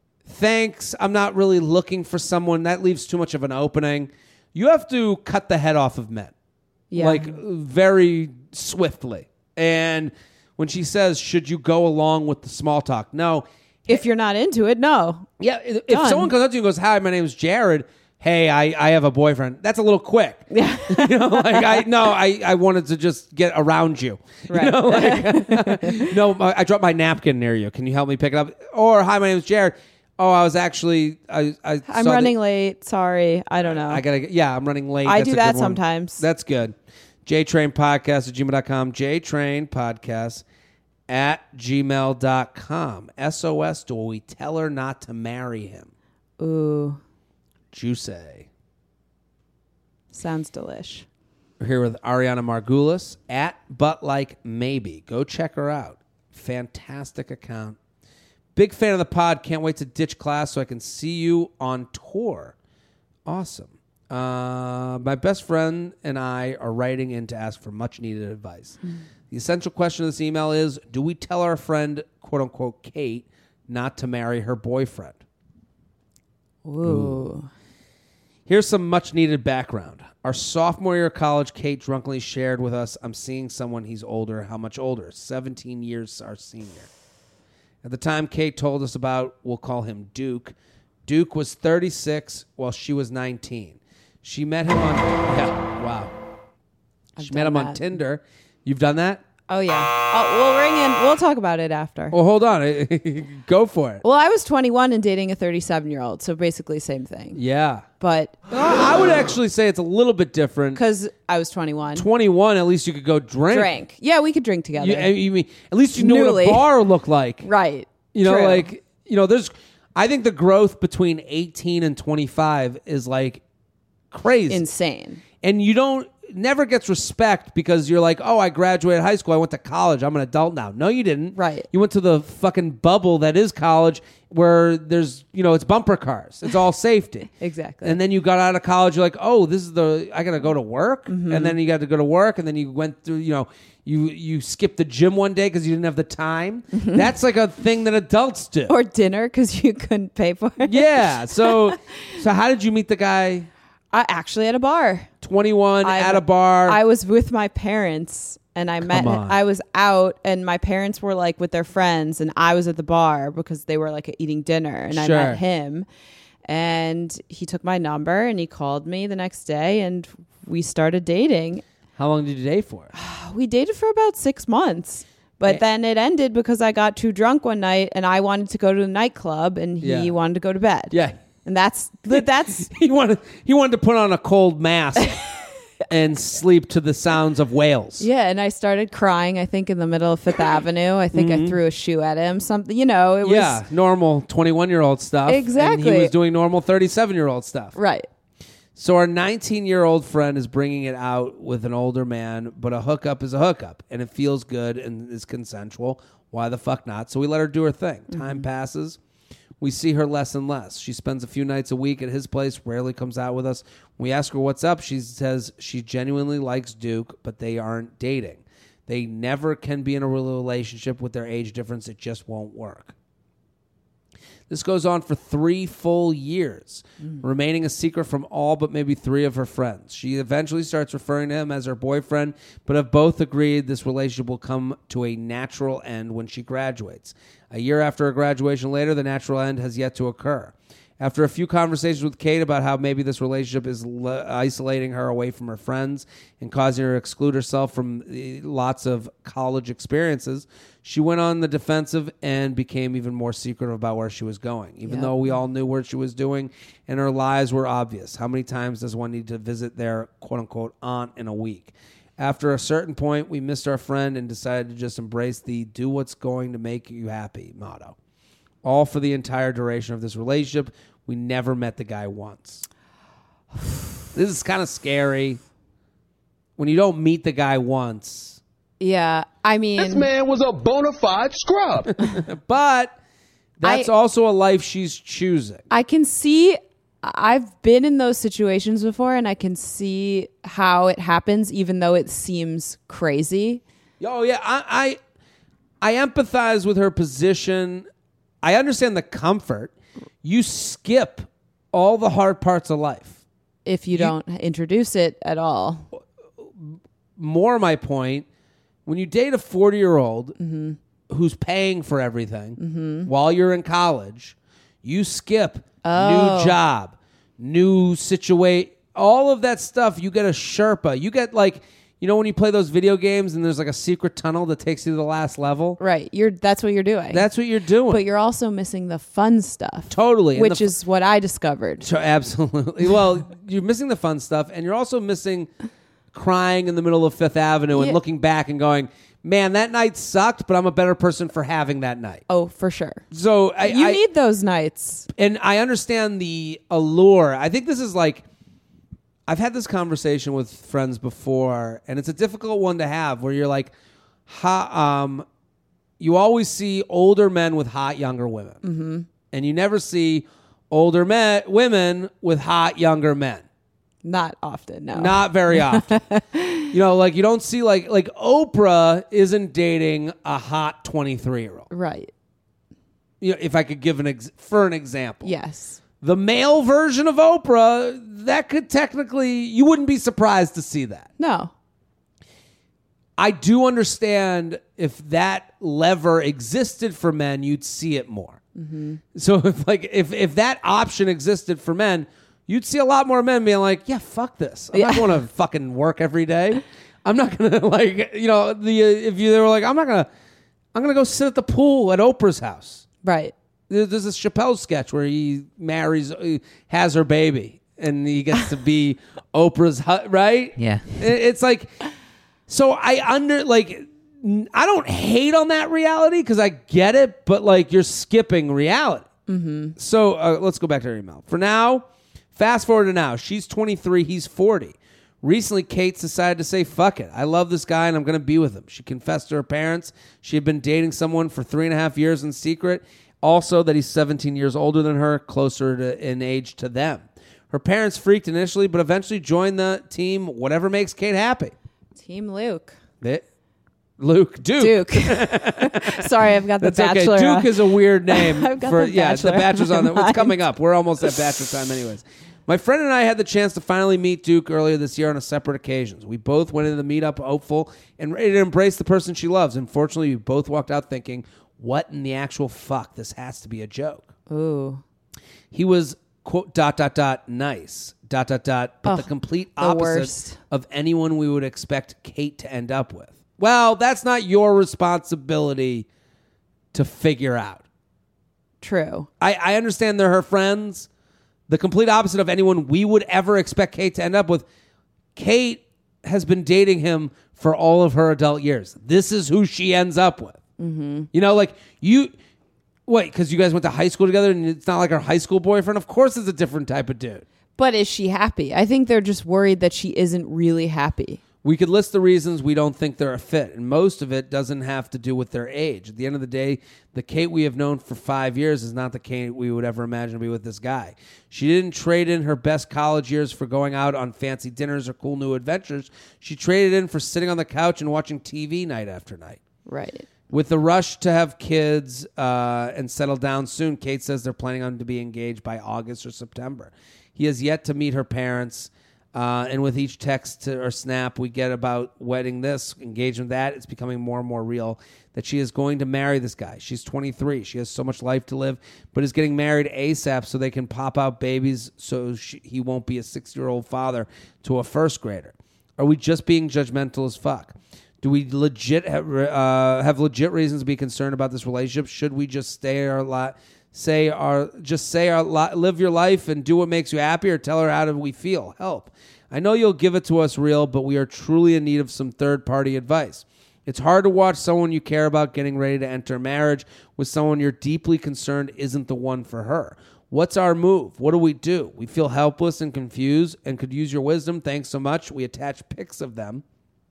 Thanks. I'm not really looking for someone. That leaves too much of an opening. You have to cut the head off of men, Yeah. like very swiftly. And when she says, "Should you go along with the small talk?" No. If you're not into it, no. Yeah. If Done. someone comes up to you and goes, "Hi, my name is Jared. Hey, I, I have a boyfriend." That's a little quick. Yeah. You know, like I no, I, I wanted to just get around you. Right. You know, like, no, my- I dropped my napkin near you. Can you help me pick it up? Or, "Hi, my name is Jared. Oh, I was actually I, I I'm saw running that- late. Sorry. I don't know. I gotta yeah, I'm running late. I That's do a that good one. sometimes. That's good. JTrain Podcast at gmail dot com. JTrain Podcast at gmail dot com. S O S, do we tell her not to marry him? Ooh. Juicy. Sounds delish. We're here with Ariana Margulis at But Like Maybe. Go check her out. Fantastic account. Big fan of the pod. Can't wait to ditch class so I can see you on tour. Awesome. Uh, my best friend and I are writing in to ask for much needed advice. The essential question of this email is, do we tell our friend, quote unquote, Kate, not to marry her boyfriend? Ooh. Here's some much needed background. Our sophomore year of college, Kate drunkenly shared with us, "I'm seeing someone, he's older." How much older? seventeen years our senior. At the time Kate told us about, we'll call him Duke. Duke was thirty-six while she was nineteen. She met him on, yeah, wow. I've She met him done on that. Tinder. You've done that? Oh, yeah. Oh, we'll ring in. We'll talk about it after. Well, hold on. Go for it. Well, I was twenty-one and dating a thirty-seven-year-old, so basically same thing. Yeah. But Uh, I would actually say it's a little bit different. because I was twenty-one. twenty-one, at least you could go drink. Drink. Yeah, we could drink together. You, I- you mean, at least you know Newly. what a bar looked like. Right. You know, True. like, you know, there's, I think the growth between eighteen and twenty-five is like crazy. Insane. And you don't, never gets respect because you're like, oh, I graduated high school. I went to college. I'm an adult now. No, you didn't. Right. You went to the fucking bubble that is college where there's, you know, it's bumper cars. It's all safety. Exactly. And then you got out of college. You're like, oh, this is the, I got to go to work. Mm-hmm. And then you got to go to work. And then you went through, you know, you, you skipped the gym one day because you didn't have the time. That's like a thing that adults do. Or dinner because you couldn't pay for it. Yeah. So, so how did you meet the guy? I actually at a bar. twenty-one I- at a bar. I was with my parents and I met on. I was out and my parents were like with their friends and I was at the bar because they were like eating dinner and Sure. I met him and he took my number and he called me the next day and we started dating. How long did you date for? We dated for about six months. But Eh. then it ended because I got too drunk one night and I wanted to go to the nightclub and he Yeah. wanted to go to bed. Yeah. And that's that's he wanted he wanted to put on a cold mask. and sleep to the sounds of whales. Yeah, and I started crying, I think, in the middle of Fifth Avenue. I think Mm-hmm. I threw a shoe at him. Something, you know, it was... Yeah, normal twenty-one-year-old stuff. Exactly. And he was doing normal thirty-seven-year-old stuff. Right. So our nineteen-year-old friend is bringing it out with an older man, but a hookup is a hookup, and it feels good and is consensual. Why the fuck not? So we let her do her thing. Mm-hmm. Time passes. We see her less and less. She spends a few nights a week at his place, rarely comes out with us. When we ask her what's up, she says she genuinely likes Duke, but they aren't dating. They never can be in a real relationship with their age difference. It just won't work. This goes on for three full years, mm. remaining a secret from all but maybe three of her friends. She eventually starts referring to him as her boyfriend, but have both agreed this relationship will come to a natural end when she graduates. A year after her graduation later, the natural end has yet to occur. After a few conversations with Kate about how maybe this relationship is l- isolating her away from her friends and causing her to exclude herself from uh, lots of college experiences, she went on the defensive and became even more secretive about where she was going, even Yep. though we all knew what she was doing and her lies were obvious. How many times does one need to visit their quote-unquote aunt in a week? After a certain point, we missed our friend and decided to just embrace the do what's going to make you happy motto. All for the entire duration of this relationship. We never met the guy once. This is kind of scary. When you don't meet the guy once. Yeah, I mean... This man was a bona fide scrub. But that's I- also a life she's choosing. I can see... I've been in those situations before, and I can see how it happens, even though it seems crazy. Oh, yeah. I, I, I empathize with her position. I understand the comfort. You skip all the hard parts of life. If you, you don't introduce it at all. More my point, when you date a forty-year-old Mm-hmm. who's paying for everything Mm-hmm. while you're in college, you skip Oh. new job, new situation, all of that stuff. You get a Sherpa. You get like, you know, when you play those video games and there's like a secret tunnel that takes you to the last level. Right. You're that's what you're doing. That's what you're doing. But you're also missing the fun stuff. Totally. And Which the f- is what I discovered. So absolutely. Well, you're missing the fun stuff, and you're also missing crying in the middle of Fifth Avenue and Yeah. looking back and going, man, that night sucked, but I'm a better person for having that night. Oh, for sure. So I, You I, need those nights. and I understand the allure. I think this is like, I've had this conversation with friends before, and it's a difficult one to have where you're like, ha, um, you always see older men with hot younger women, mm-hmm. and you never see older men, women with hot younger men. Not often, no. Not very often. You know, like you don't see like like Oprah isn't dating a hot twenty-three year old. Right. You know, if I could give an ex- for an example. Yes. The male version of Oprah, that could technically, you wouldn't be surprised to see that. No. I do understand if that lever existed for men, you'd see it more. Mm-hmm. So if like if if that option existed for men, you'd see a lot more men being like, yeah, fuck this. I'm Yeah. not going to fucking work every day. I'm not going to like, you know, the uh, if you they were like, I'm not going to, I'm going to go sit at the pool at Oprah's house. Right. There- There's this Chappelle sketch where he marries, uh, has her baby, and he gets to be Oprah's, hu- right? Yeah. It- It's like, so I under, like, n- I don't hate on that reality because I get it, but like you're skipping reality. Mm-hmm. So uh, let's go back to her email. For now, fast forward to now. She's twenty-three, he's forty. Recently, Kate's decided to say, fuck it. I love this guy and I'm going to be with him. She confessed to her parents she had been dating someone for three and a half years in secret. Also, that he's seventeen years older than her, closer to, in age to them. Her parents freaked initially, but eventually joined the team, whatever makes Kate happy. Team Luke. They, Luke, Duke. Duke. Sorry, I've got the That's okay. Bachelor. Duke is a weird name. I've got for the yeah, Bachelor the Bachelor's on. in The, it's mind. coming up. We're almost at Bachelor time, anyways. My friend and I had the chance to finally meet Duke earlier this year on a separate occasions. We both went into the meetup hopeful and ready to embrace the person she loves. Unfortunately, we both walked out thinking, what in the actual fuck? This has to be a joke. Ooh. He was, quote, dot, dot, dot, nice, dot, dot, dot, but Oh, the complete the opposite worst. of anyone we would expect Kate to end up with. Well, that's not your responsibility to figure out. True. I, I understand they're her friends. The complete opposite of anyone we would ever expect Kate to end up with. Kate has been dating him for all of her adult years. This is who she ends up with. Mm-hmm. You know, like you, wait, because you guys went to high school together and it's not like her high school boyfriend. Of course it's a different type of dude. But is she happy? I think they're just worried that she isn't really happy. We could list the reasons we don't think they're a fit, and most of it doesn't have to do with their age. At the end of the day, the Kate we have known for five years is not the Kate we would ever imagine to be with this guy. She didn't trade in her best college years for going out on fancy dinners or cool new adventures. She traded in for sitting on the couch and watching T V night after night. Right. With the rush to have kids uh, and settle down soon, Kate says they're planning on to be engaged by August or September. He has yet to meet her parents. Uh, and with each text to, or snap we get about wedding this, engagement that, it's becoming more and more real that she is going to marry this guy. She's twenty-three. She has so much life to live, but is getting married ASAP so they can pop out babies so she, he won't be a six-year-old father to a first grader. Are we just being judgmental as fuck? Do we legit have, uh, have legit reasons to be concerned about this relationship? Should we just stay our lot? Say our just say our live your life and do what makes you happy, or tell her how do we feel? Help. I know you'll give it to us real, but we are truly in need of some third-party advice. It's hard to watch someone you care about getting ready to enter marriage with someone you're deeply concerned isn't the one for her. What's our move? What do we do? We feel helpless and confused and could use your wisdom. Thanks so much. We attach pics of them.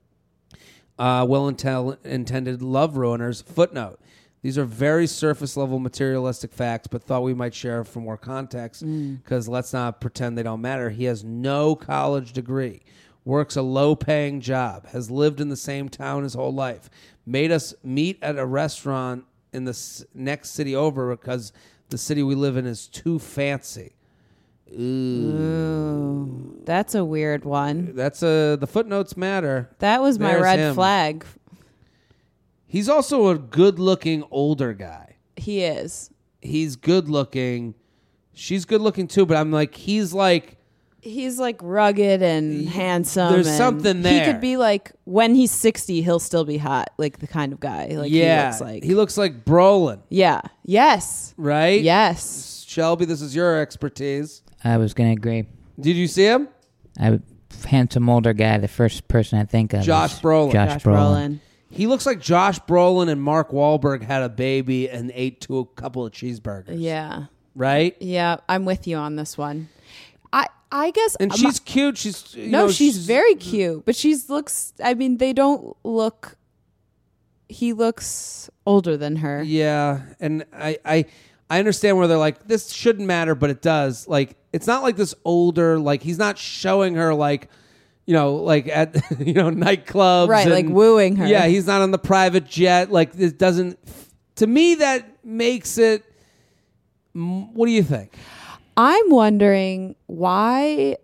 Uh, well-intended love ruiners. Footnote. These are very surface-level materialistic facts, but thought we might share for more context because mm. let's not pretend they don't matter. He has no college degree, works a low-paying job, has lived in the same town his whole life, made us meet at a restaurant in the s- next city over because the city we live in is too fancy. Ooh. Ooh, that's a weird one. That's a the footnotes matter. That was my There's red him. flag. He's also a good-looking older guy. He is. He's good-looking. She's good-looking too, but I'm like, he's like... He's like rugged and handsome. There's and something there. He could be like, when he's sixty, he'll still be hot. Like the kind of guy. Like yeah, he looks like. he looks like Brolin. Yeah. Yes. Right? Yes. Shelby, this is your expertise. I was going to agree. Did you see him? I handsome older guy. The first person I think of Josh is Brolin. Josh, Josh Brolin. Brolin. He looks like Josh Brolin and Mark Wahlberg had a baby and ate to a couple of cheeseburgers. Yeah. Right? Yeah. I'm with you on this one. I I guess. And um, she's cute. She's you no, know, she's very cute, but she's looks. I mean, they don't look. He looks older than her. Yeah, and I, I, I understand where they're like, this shouldn't matter, but it does. Like, it's not like this older. Like, he's not showing her like, you know, like at you know nightclubs, Right, and- like wooing her. Yeah, he's not on the private jet. Like, this doesn't. To me, that makes it. mm, What do you think? I'm wondering why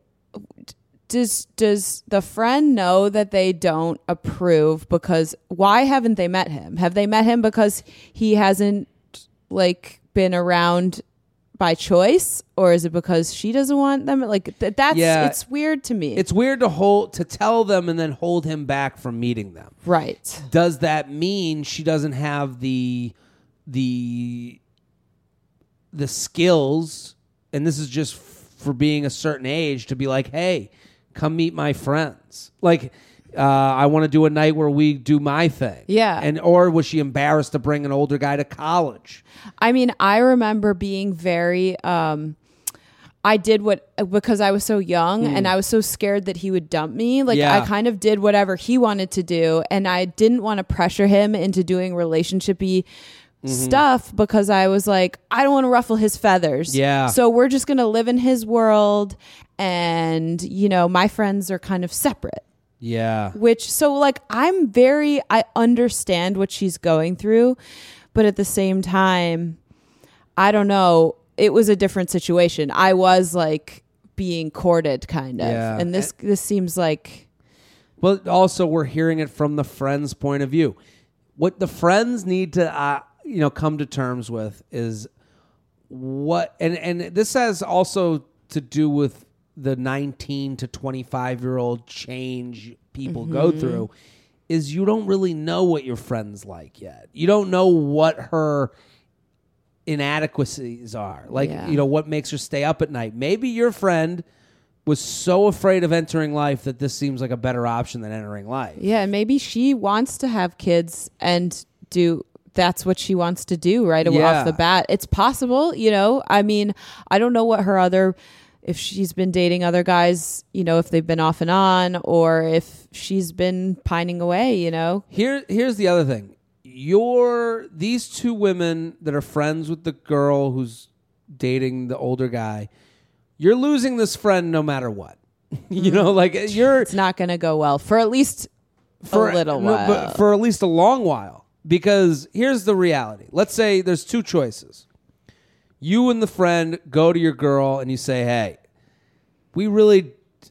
does does the friend know that they don't approve? Because why haven't they met him? Have they met him because he hasn't like been around by choice, or is it because she doesn't want them? Like th- that's Yeah. it's weird to me. It's weird to hold to tell them and then hold him back from meeting them. right. Does that mean she doesn't have the the the skills? And this is just for being a certain age to be like, hey, come meet my friends. Like, uh, I want to do a night where we do my thing. Yeah. And or was she embarrassed to bring an older guy to college? I mean, I remember being very. Um, I did what because I was so young and I was so scared that he would dump me. Like Yeah. I kind of did whatever he wanted to do, and I didn't want to pressure him into doing relationshipy stuff because I was like, I don't want to ruffle his feathers. Yeah. So we're just gonna live in his world, and you know, my friends are kind of separate. Yeah. Which so like I'm very I understand what she's going through, but at the same time, I don't know. It was a different situation. I was like being courted, kind of, Yeah. and this this seems like But also, we're hearing it from the friend's point of view. What the friends need to, uh, you know, come to terms with is what, and and this has also to do with the nineteen to twenty-five year old change people go through. Is you don't really know what your friend's like yet. You don't know what her inadequacies are. Like, Yeah. you know, what makes her stay up at night. Maybe your friend was so afraid of entering life that this seems like a better option than entering life. Yeah, and maybe she wants to have kids and do that's what she wants to do right away Yeah. off the bat. It's possible, you know. I mean, I don't know what her other if she's been dating other guys, you know, if they've been off and on or if she's been pining away, you know. Here here's the other thing. You're these two women that are friends with the girl who's dating the older guy. You're losing this friend no matter what. You know, like you're It's not going to go well for at least for a little no, while. but for at least a long while. Because here's the reality. Let's say there's two choices. You and the friend go to your girl and you say, "Hey, we really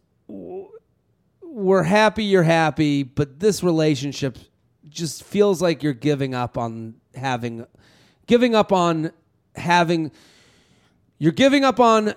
we're happy you're happy, but this relationship just feels like you're giving up on having giving up on having you're giving up on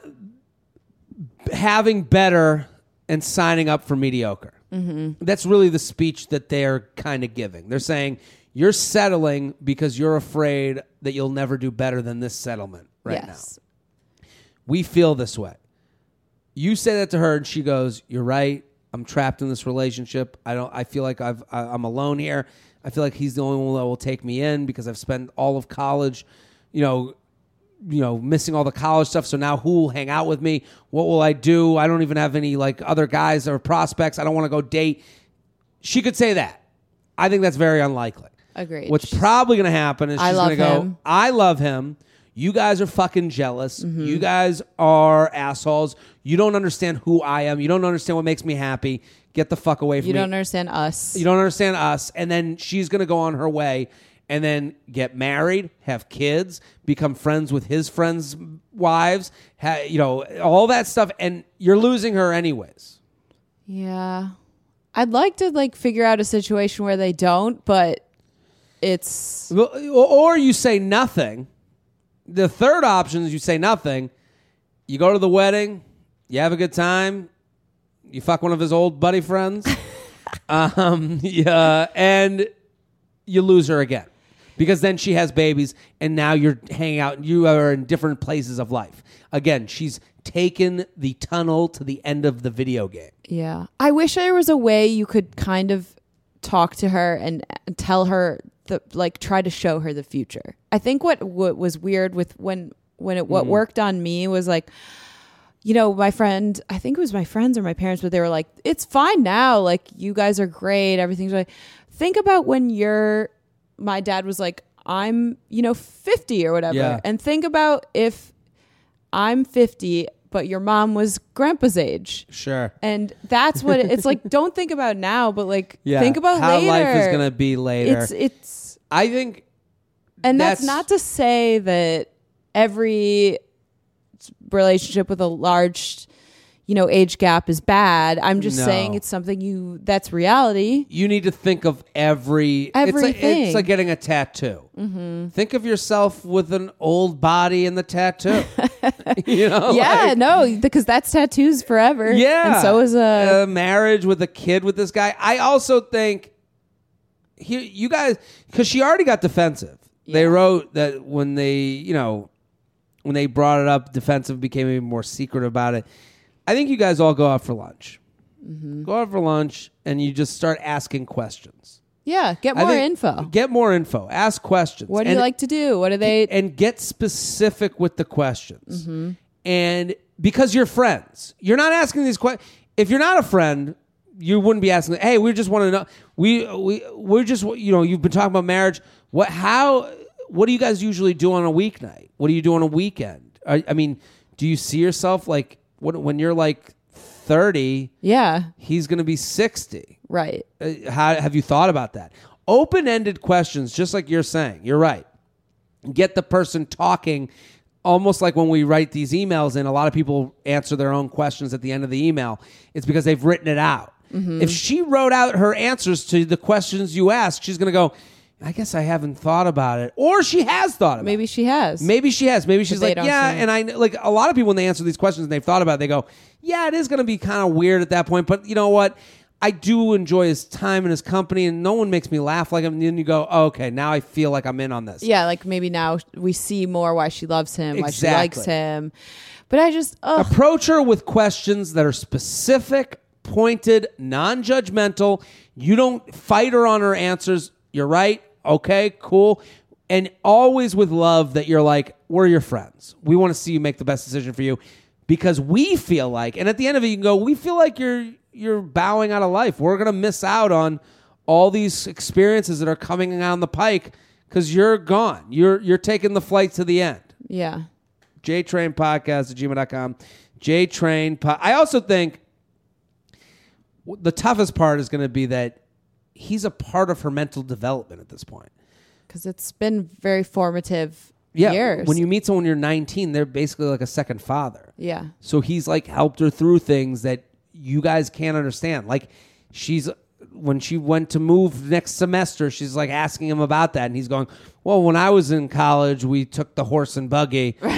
having better and signing up for mediocre." Mm-hmm. That's really the speech that they're kind of giving. They're saying you're settling because you're afraid that you'll never do better than this settlement right yes. now. We feel this way. You say that to her and she goes, "You're right. I'm trapped in this relationship. I don't I feel like I've I, I'm alone here. I feel like he's the only one that will take me in because I've spent all of college, you know, you know, missing all the college stuff. So now who will hang out with me? What will I do? I don't even have any like other guys or prospects. I don't want to go date." She could say that. I think that's very unlikely. Agreed. What's probably going to happen is I she's love going to go, him. "I love him. You guys are fucking jealous. Mm-hmm. You guys are assholes. You don't understand who I am. You don't understand what makes me happy. Get the fuck away from You me. don't understand us. You don't understand us." And then she's going to go on her way and then get married, have kids, become friends with his friends' wives, ha- you know, all that stuff. And you're losing her anyways. Yeah. I'd like to like figure out a situation where they don't, but it's Well, Or you say nothing. The third option is you say nothing. You go to the wedding. You have a good time. You fuck one of his old buddy friends. um, yeah, and you lose her again. Because then she has babies, and now you're hanging out. You are in different places of life. Again, she's taken the tunnel to the end of the video game. yeah. I wish there was a way you could kind of talk to her and, and tell her the like try to show her the future. I think what what was weird with when when it what Mm-hmm. worked on me was like, you know, my friend, I think it was my friends or my parents, but they were like, "It's fine now. Like you guys are great. Everything's like." Think about when you're my dad was like, "I'm, you know, fifty or whatever." Yeah. And think about if I'm fifty, but your mom was grandpa's age. Sure. And that's what it, it's like. Don't think about now, but like Yeah. think about how later. life is going to be later. It's it's I think and that's, That's- not to say that every relationship with a large, you know, age gap is bad. I'm just No. saying it's something you that's reality. you need to think of every It's like, Everything. it's like getting a tattoo. Mm-hmm. Think of yourself with an old body in the tattoo. you know, Yeah, like- no, because that's tattoos forever. yeah. and so is a a marriage with a kid with this guy. I also think he, you guys, because she already got defensive. They Yeah. wrote that when they, you know, when they brought it up, defensive became even more secretive about it. I think you guys all go out for lunch. Mm-hmm. Go out for lunch and you just start asking questions. yeah. Get I more think- info. Get more info. Ask questions. What do And- you like to do? What do they? and get specific with the questions. Mm-hmm. And because you're friends, you're not asking these questions. If you're not a friend, you wouldn't be asking, "Hey, we just want to know. We we we're just you know you've been talking about marriage. What how what do you guys usually do on a weeknight? What do you do on a weekend? I, I mean, do you see yourself like when when you're like thirty, Yeah, he's going to be sixty? right. Uh, how have you thought about that? Open-ended questions, just like you're saying. You're right. Get the person talking, almost like when we write these emails in, a lot of people answer their own questions at the end of the email. It's because they've written it out. Mm-hmm. If she wrote out her answers to the questions you ask, she's going to go, "I guess I haven't thought about it." Or she has thought about Maybe it. she has. Maybe she has. Maybe she's they like, don't yeah. say. And I like a lot of people when they answer these questions and they've thought about it, they go, yeah, it is going to be kind of weird at that point. But you know what? I do enjoy his time and his company, and no one makes me laugh like him. And then you go, oh, okay, now I feel like I'm in on this. Yeah, like maybe now we see more why she loves him, why she likes Exactly. him. But I just, ugh. Approach her with questions that are specific, pointed, non-judgmental. You don't fight her on her answers. You're right. Okay, cool. And always with love that you're like, we're your friends. We want to see you make the best decision for you because we feel like, and at the end of it, you can go, we feel like you're you're bowing out of life. We're going to miss out on all these experiences that are coming down the pike because you're gone. You're you're taking the flight to the end. Yeah. JTrain Podcast at gmail dot com. JTrain po- I also think the toughest part is going to be that he's a part of her mental development at this point. Because it's been very formative Yeah, years. when you meet someone when you're nineteen, they're basically like a second father. Yeah. So he's like helped her through things that you guys can't understand. Like she's when she went to move next semester, she's like asking him about that, and he's going, "Well, when I was in college, we took the horse and buggy to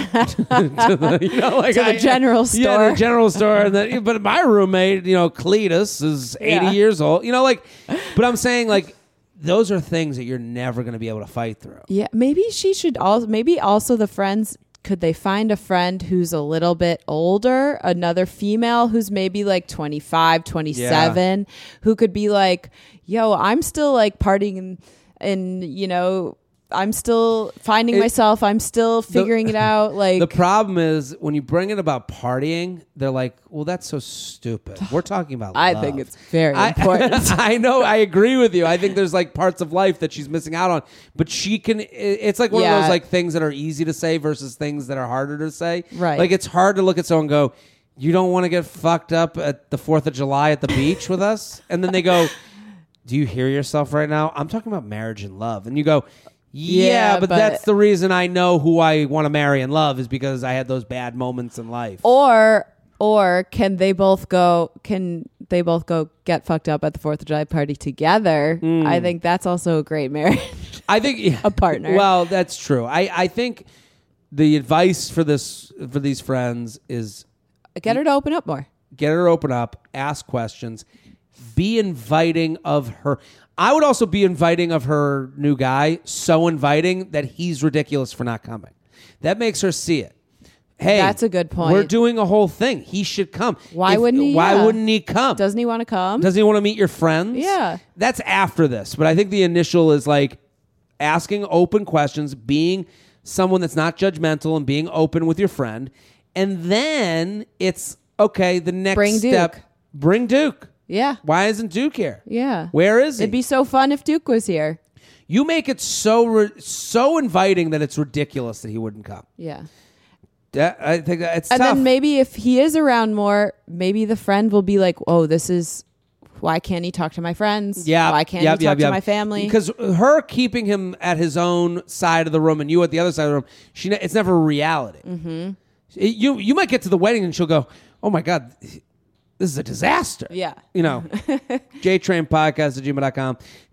the, you know, like To the I- general Yeah, store. the general store. And the, but my roommate, you know, Cletus is eighty Yeah. years old. You know, like, but I'm saying like those are things that you're never going to be able to fight through. Yeah, maybe she should also, maybe also the friends, could they find a friend who's a little bit older, another female who's maybe like twenty-five, twenty-seven, who could be like, yo, I'm still like partying and, and you know, I'm still finding It- myself. I'm still figuring it out. Like The problem is when you bring it about partying, they're like, well, that's so stupid. We're talking about I love. think it's very I- important. I know. I agree with you. I think there's like parts of life that she's missing out on, but she can, it- it's like one of Yeah. those like things that are easy to say versus things that are harder to say. Right. Like it's hard to look at someone and go, you don't want to get fucked up at the fourth of July at the beach with us? And then they go, do you hear yourself right now? I'm talking about marriage and love. And you go, yeah, Yeah, but, but- that's the reason I know who I want to marry and love is because I had those bad moments in life. or or can they both go can they both go get fucked up at the fourth of July party together? Hmm. I think that's also a great marriage. I think A partner. Well, that's true. I, I think the advice for this for these friends is Get her to open up more. get her to open up, ask questions, be inviting of her. I would also be inviting of her new guy, so inviting that he's ridiculous for not coming. That makes her see it. Hey, That's a good point. We're doing a whole thing. He should come. Why If- wouldn't he? Why Yeah. wouldn't he come? Doesn't he want to come? Does he want to meet your friends? Yeah. That's after this. But I think the initial is like asking open questions, being someone that's not judgmental and being open with your friend. And then it's, okay, the next Bring Duke. step, bring Duke. Yeah. Why isn't Duke here? Yeah. Where is he? It'd be so fun if Duke was here. You make it so ri- so inviting that it's ridiculous that he wouldn't come. Yeah. That, I think that it's And tough. then maybe if he is around more, maybe the friend will be like, oh, this is, why can't he talk to my friends? Yeah. Why can't yep, he talk yep, to yep. my family? Because her keeping him at his own side of the room and you at the other side of the room, she ne- it's never a reality. Mm-hmm. You you might get to the wedding and she'll go, oh my God, this is a disaster. Yeah. You know, JTrain Podcast at gmail dot com.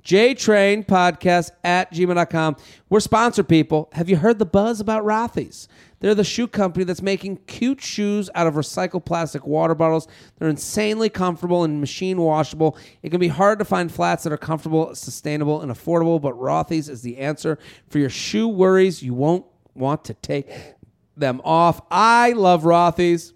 JTrain Podcast at gmail dot com. We're sponsored, people. Have you heard the buzz about Rothy's? They're the shoe company that's making cute shoes out of recycled plastic water bottles. They're insanely comfortable and machine washable. It can be hard to find flats that are comfortable, sustainable, and affordable, but Rothy's is the answer for your shoe worries. You won't want to take them off. I love Rothy's.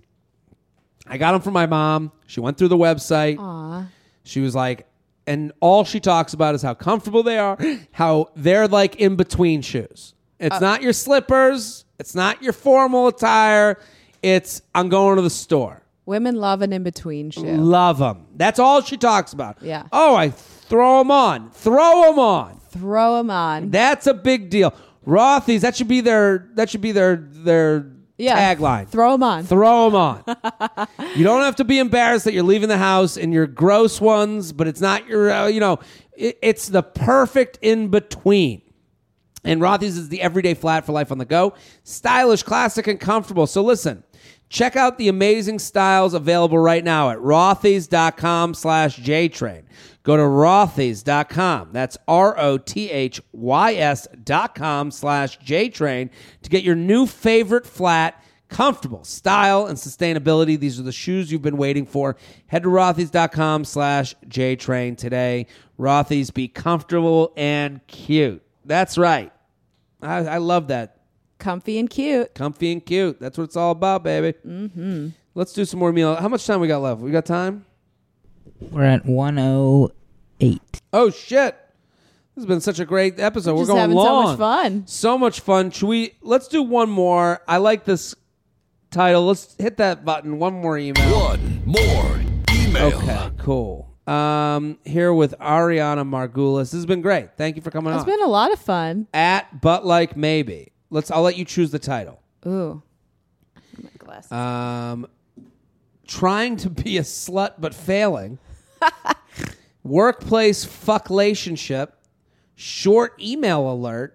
I got them from my mom. She went through the website. Aw. She was like, and all she talks about is how comfortable they are, how they're like in between shoes. It's Uh, not your slippers. It's not your formal attire. It's, I'm going to the store. Women love an in-between shoe. Love them. That's all she talks about. Yeah. Oh, I throw them on. Throw them on. Throw them on. That's a big deal. Rothy's, that should be their, that should be their, their Yeah. tagline. Throw them on. Throw them on. You don't have to be embarrassed that you're leaving the house in your gross ones, but it's not your, uh, you know, it, it's the perfect in between. And Rothy's is the everyday flat for life on the go. Stylish, classic, and comfortable. So listen, check out the amazing styles available right now at rothys.com slash JTrain. Go to rothys dot com. That's R O T H Y S dot com slash JTrain to get your new favorite flat, comfortable, style, and sustainability. These are the shoes you've been waiting for. Head to rothys.com slash JTrain today. Rothys, be comfortable and cute. That's right. I, I love that. Comfy and cute. Comfy and cute. That's what it's all about, baby. Mm-hmm. Let's do some more meal. How much time we got left? We got time? We're at one oh eight. Oh, shit. This has been such a great episode. We're Just going having long. so much fun. So much fun. Should we? Let's do one more. I like this title. Let's hit that button. One more email. One more email. Okay, cool. Um, here with Ariana Margulis. This has been great. Thank you for coming It's on. been a lot of fun. At But Like Maybe. Let's. I'll let you choose the title. Ooh. My glasses. Um, trying to be a slut but failing. Workplace fucklationship. Short email alert.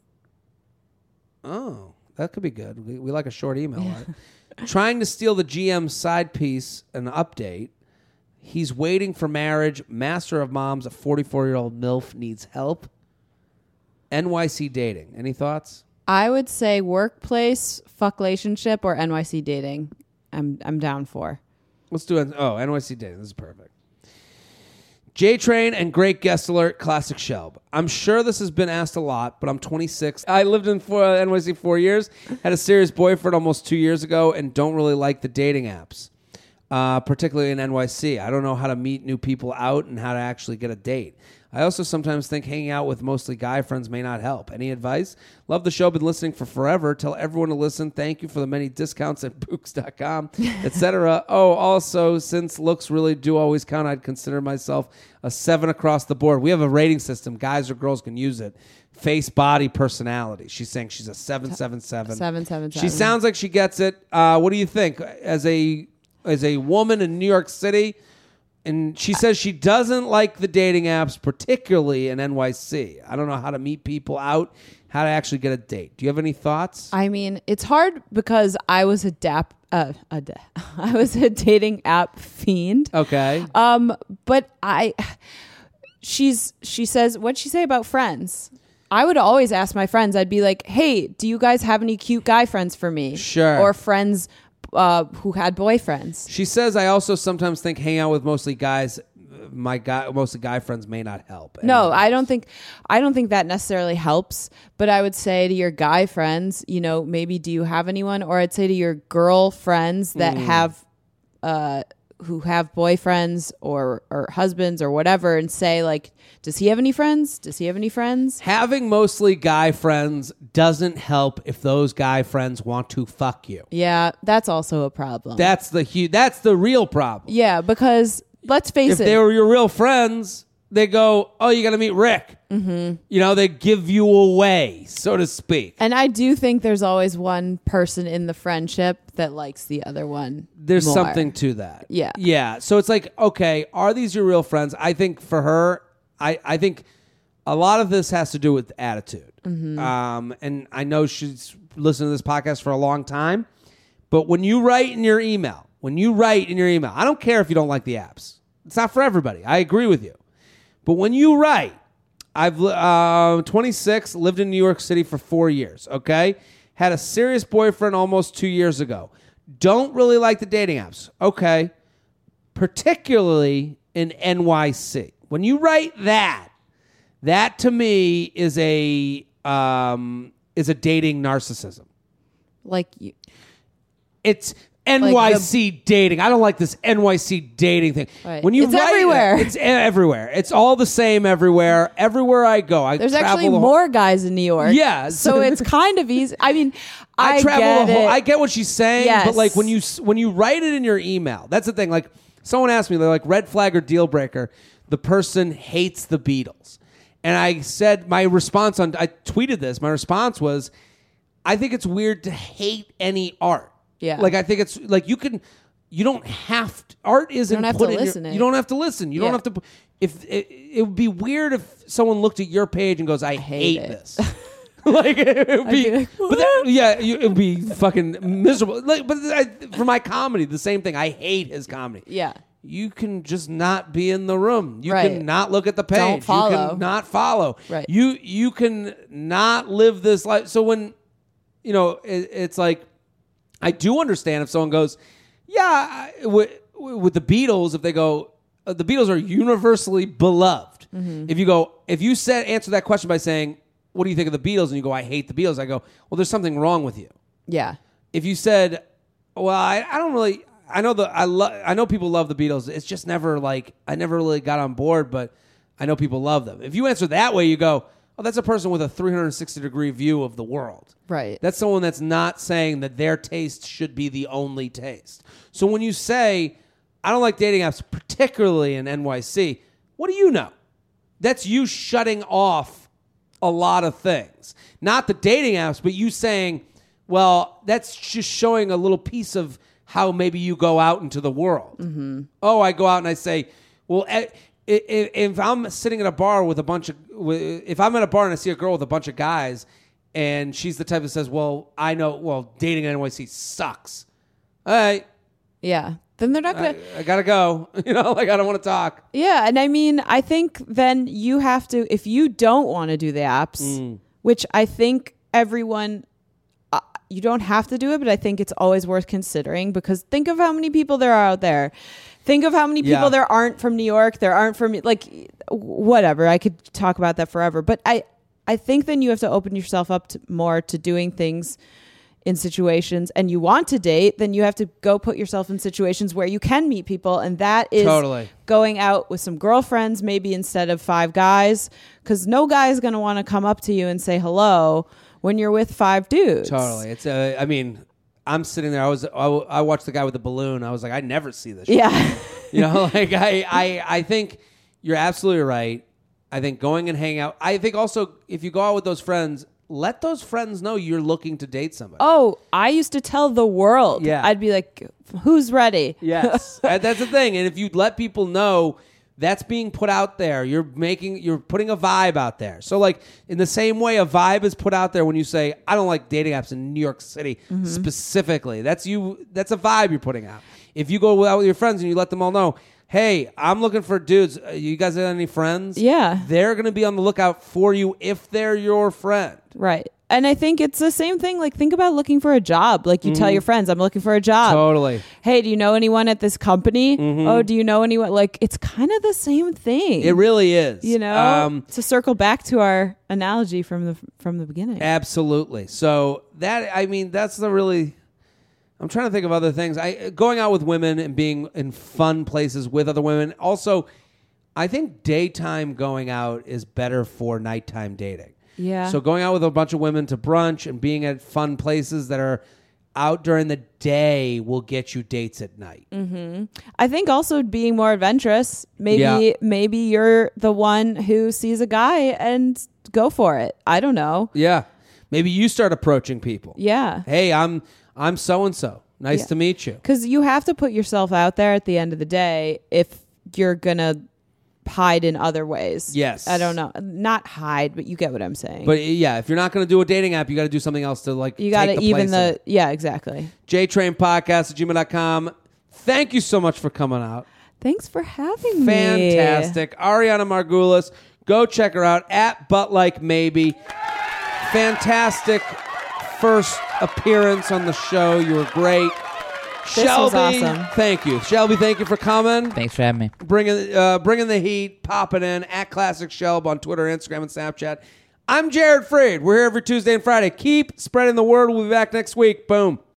Oh, that could be good. We, we like a short email alert. Trying to steal the G M side piece, an update. He's waiting for marriage. Master of moms, a forty-four-year-old MILF needs help. N Y C dating. Any thoughts? I would say workplace fucklationship or N Y C dating. I'm I'm down for. Let's do it. Oh, N Y C dating. This is perfect. J-Train and great guest alert, classic Shelb. I'm sure this has been asked a lot, but I'm twenty-six. I lived in four, uh, N Y C four years, had a serious boyfriend almost two years ago, and don't really like the dating apps, uh, particularly in N Y C. I don't know how to meet new people out and how to actually get a date. I also sometimes think hanging out with mostly guy friends may not help. Any advice? Love the show. Been listening for forever. Tell everyone to listen. Thank you for the many discounts at books dot com, et cetera. Oh, also, since looks really do always count, I'd consider myself a seven across the board. We have a rating system. Guys or girls can use it. Face, body, personality. She's saying she's a seven seven seven. Seven seven She seven. sounds like she gets it. Uh, what do you think? As a as a woman in New York City, and she says she doesn't like the dating apps, particularly in N Y C. I don't know how to meet people out, how to actually get a date. Do you have any thoughts? I mean, it's hard because I was a dap uh, a da- I was a dating app fiend. Okay. Um, but I she's she says, what'd she say about friends? I would always ask my friends, I'd be like, hey, do you guys have any cute guy friends for me? Sure. Or friends uh, who had boyfriends. She says, I also sometimes think hanging out with mostly guys, my guy, mostly guy friends may not help. No, Anyway. I don't think I don't think that necessarily helps. But I would say to your guy friends, you know, maybe do you have anyone? Or I'd say to your girl friends that Mm. have uh who have boyfriends or or husbands or whatever, and say like, does he have any friends? Does he have any friends? Having mostly guy friends doesn't help if those guy friends want to fuck you. Yeah, that's also a problem. That's the hu- That's the real problem. yeah, because let's face If it. they were your real friends, they go, oh, you got to meet Rick. Mm-hmm. You know, they give you away, so to speak. and I do think there's always one person in the friendship that likes the other one. There's more. something to that. Yeah. Yeah. So it's like, okay, are these your real friends? I think for her, I, I think a lot of this has to do with attitude. Mm-hmm. Um, and I know she's listened to this podcast for a long time. But when you write in your email, when you write in your email, I don't care if you don't like the apps. It's not for everybody. I agree with you. But when you write, I've uh, twenty-six, lived in New York City for four years, okay? Had a serious boyfriend almost two years ago. Don't really like the dating apps, okay? Particularly in N Y C. When you write that, that to me is a um, is a dating narcissism. Like you, It's N Y C dating. I don't like this N Y C dating thing. Right. When you It's write it, everywhere. it's e- everywhere. It's all the same everywhere. Everywhere I go, I there's travel actually the whole- more guys in New York. Yeah. so it's kind of easy. I mean, I, I travel get the whole. it. I get what she's saying, Yes. but like when you s- when you write it in your email, that's the thing. Like someone asked me, they're like red flag or deal breaker. The person hates the Beatles, and I said my response on. I tweeted this. My response was, I think it's weird to hate any art. Yeah. Like I think it's like you can. You don't have to, art isn't You don't have put to in your- listen it. You don't have to listen. You don't Yeah. have to. pu- If it, it would be weird if someone looked at your page and goes, "I, hate, hate it." this." Like it would be, be like, but that, yeah, you, it would be fucking miserable. Like, but I, for my comedy, the same thing. I hate his comedy. Yeah. You can just not be in the room. You Right. can not look at the page. Don't You follow. can not follow. Right. You you can not live this life. So when you know it, it's like, I do understand if someone goes, yeah, I- with, with the Beatles, if they go, uh, the Beatles are universally beloved. Mm-hmm. If you go, if you said answer that question by saying, what do you think of the Beatles? And you go, I hate the Beatles. I go, well, there's something wrong with you. Yeah. If you said, well, I, I don't really, I know the, I love, I know people love the Beatles. It's just never like, I never really got on board, but I know people love them. If you answer that way, you go, oh, that's a person with a three hundred sixty degree view of the world. Right. That's someone that's not saying that their taste should be the only taste. So when you say, I don't like dating apps, particularly in N Y C, what do you know? That's you shutting off a lot of things. Not the dating apps, but you saying, well, that's just showing a little piece of how maybe you go out into the world. Mm-hmm. Oh, I go out and I say, well, if I'm sitting at a bar with a bunch of, if I'm at a bar and I see a girl with a bunch of guys and she's the type that says, well, I know, well, dating at N Y C sucks. All right. Yeah. Then they're not going to. I, I got to go. You know, like I don't want to talk. Yeah. And I mean, I think then you have to, if you don't want to do the apps, mm. which I think everyone, uh, you don't have to do it, but I think it's always worth considering because think of how many people there are out there. Think of how many people yeah. there aren't from New York. There aren't from like whatever. I could talk about that forever. But I, I think then you have to open yourself up to more to doing things in situations and you want to date, then you have to go put yourself in situations where you can meet people. And that is totally. going out with some girlfriends, maybe instead of five guys, because no guy is going to want to come up to you and say hello when you're with five dudes. Totally. It's uh, I mean, I'm sitting there. I was. I, I watched the guy with the balloon. I was like, I never see this shit. Yeah. You know, like I, I, I think you're absolutely right. I think going and hang out. I think also if you go out with those friends, let those friends know you're looking to date somebody. Oh, I used to tell the world. Yeah. I'd be like, who's ready? Yes. And that's the thing. And if you let people know that's being put out there, you're making, you're putting a vibe out there. So like in the same way a vibe is put out there when you say, I don't like dating apps in New York City mm-hmm. specifically. That's you. That's a vibe you're putting out. If you go out with your friends and you let them all know, hey, I'm looking for dudes. Uh, you guys have any friends? Yeah. They're going to be on the lookout for you if they're your friend. Right. And I think it's the same thing. Like, think about looking for a job. Like, you mm-hmm. tell your friends, I'm looking for a job. Totally. Hey, do you know anyone at this company? Mm-hmm. Oh, do you know anyone? Like, it's kind of the same thing. It really is. You know? Um, to circle back to our analogy from the from the beginning. Absolutely. So, that, I mean, that's the really... I'm trying to think of other things. I going out with women and being in fun places with other women. Also, I think daytime going out is better for nighttime dating. Yeah. So going out with a bunch of women to brunch and being at fun places that are out during the day will get you dates at night. Mm-hmm. I think also being more adventurous. Maybe yeah. maybe you're the one who sees a guy and go for it. I don't know. Yeah. Maybe you start approaching people. Yeah. Hey, I'm I'm so and so. Nice yeah. to meet you. Because you have to put yourself out there at the end of the day if you're gonna hide in other ways. Yes. I don't know. Not hide, but you get what I'm saying. But yeah, if you're not going to do a dating app, you got to do something else to like You got to even the... Of. Yeah, exactly. J Train Podcast at gmail dot com. Thank you so much for coming out. Thanks for having Fantastic. me. Fantastic. Ariana Margulis. Go check her out at But Like Maybe. Fantastic first appearance on the show. You were great. This Shelby, was awesome. Thank you. Shelby, thank you for coming. Thanks for having me. Bringing, uh, bringing the heat, popping in at Classic Shelb on Twitter, Instagram, and Snapchat. I'm Jared Freid. We're here every Tuesday and Friday. Keep spreading the word. We'll be back next week. Boom.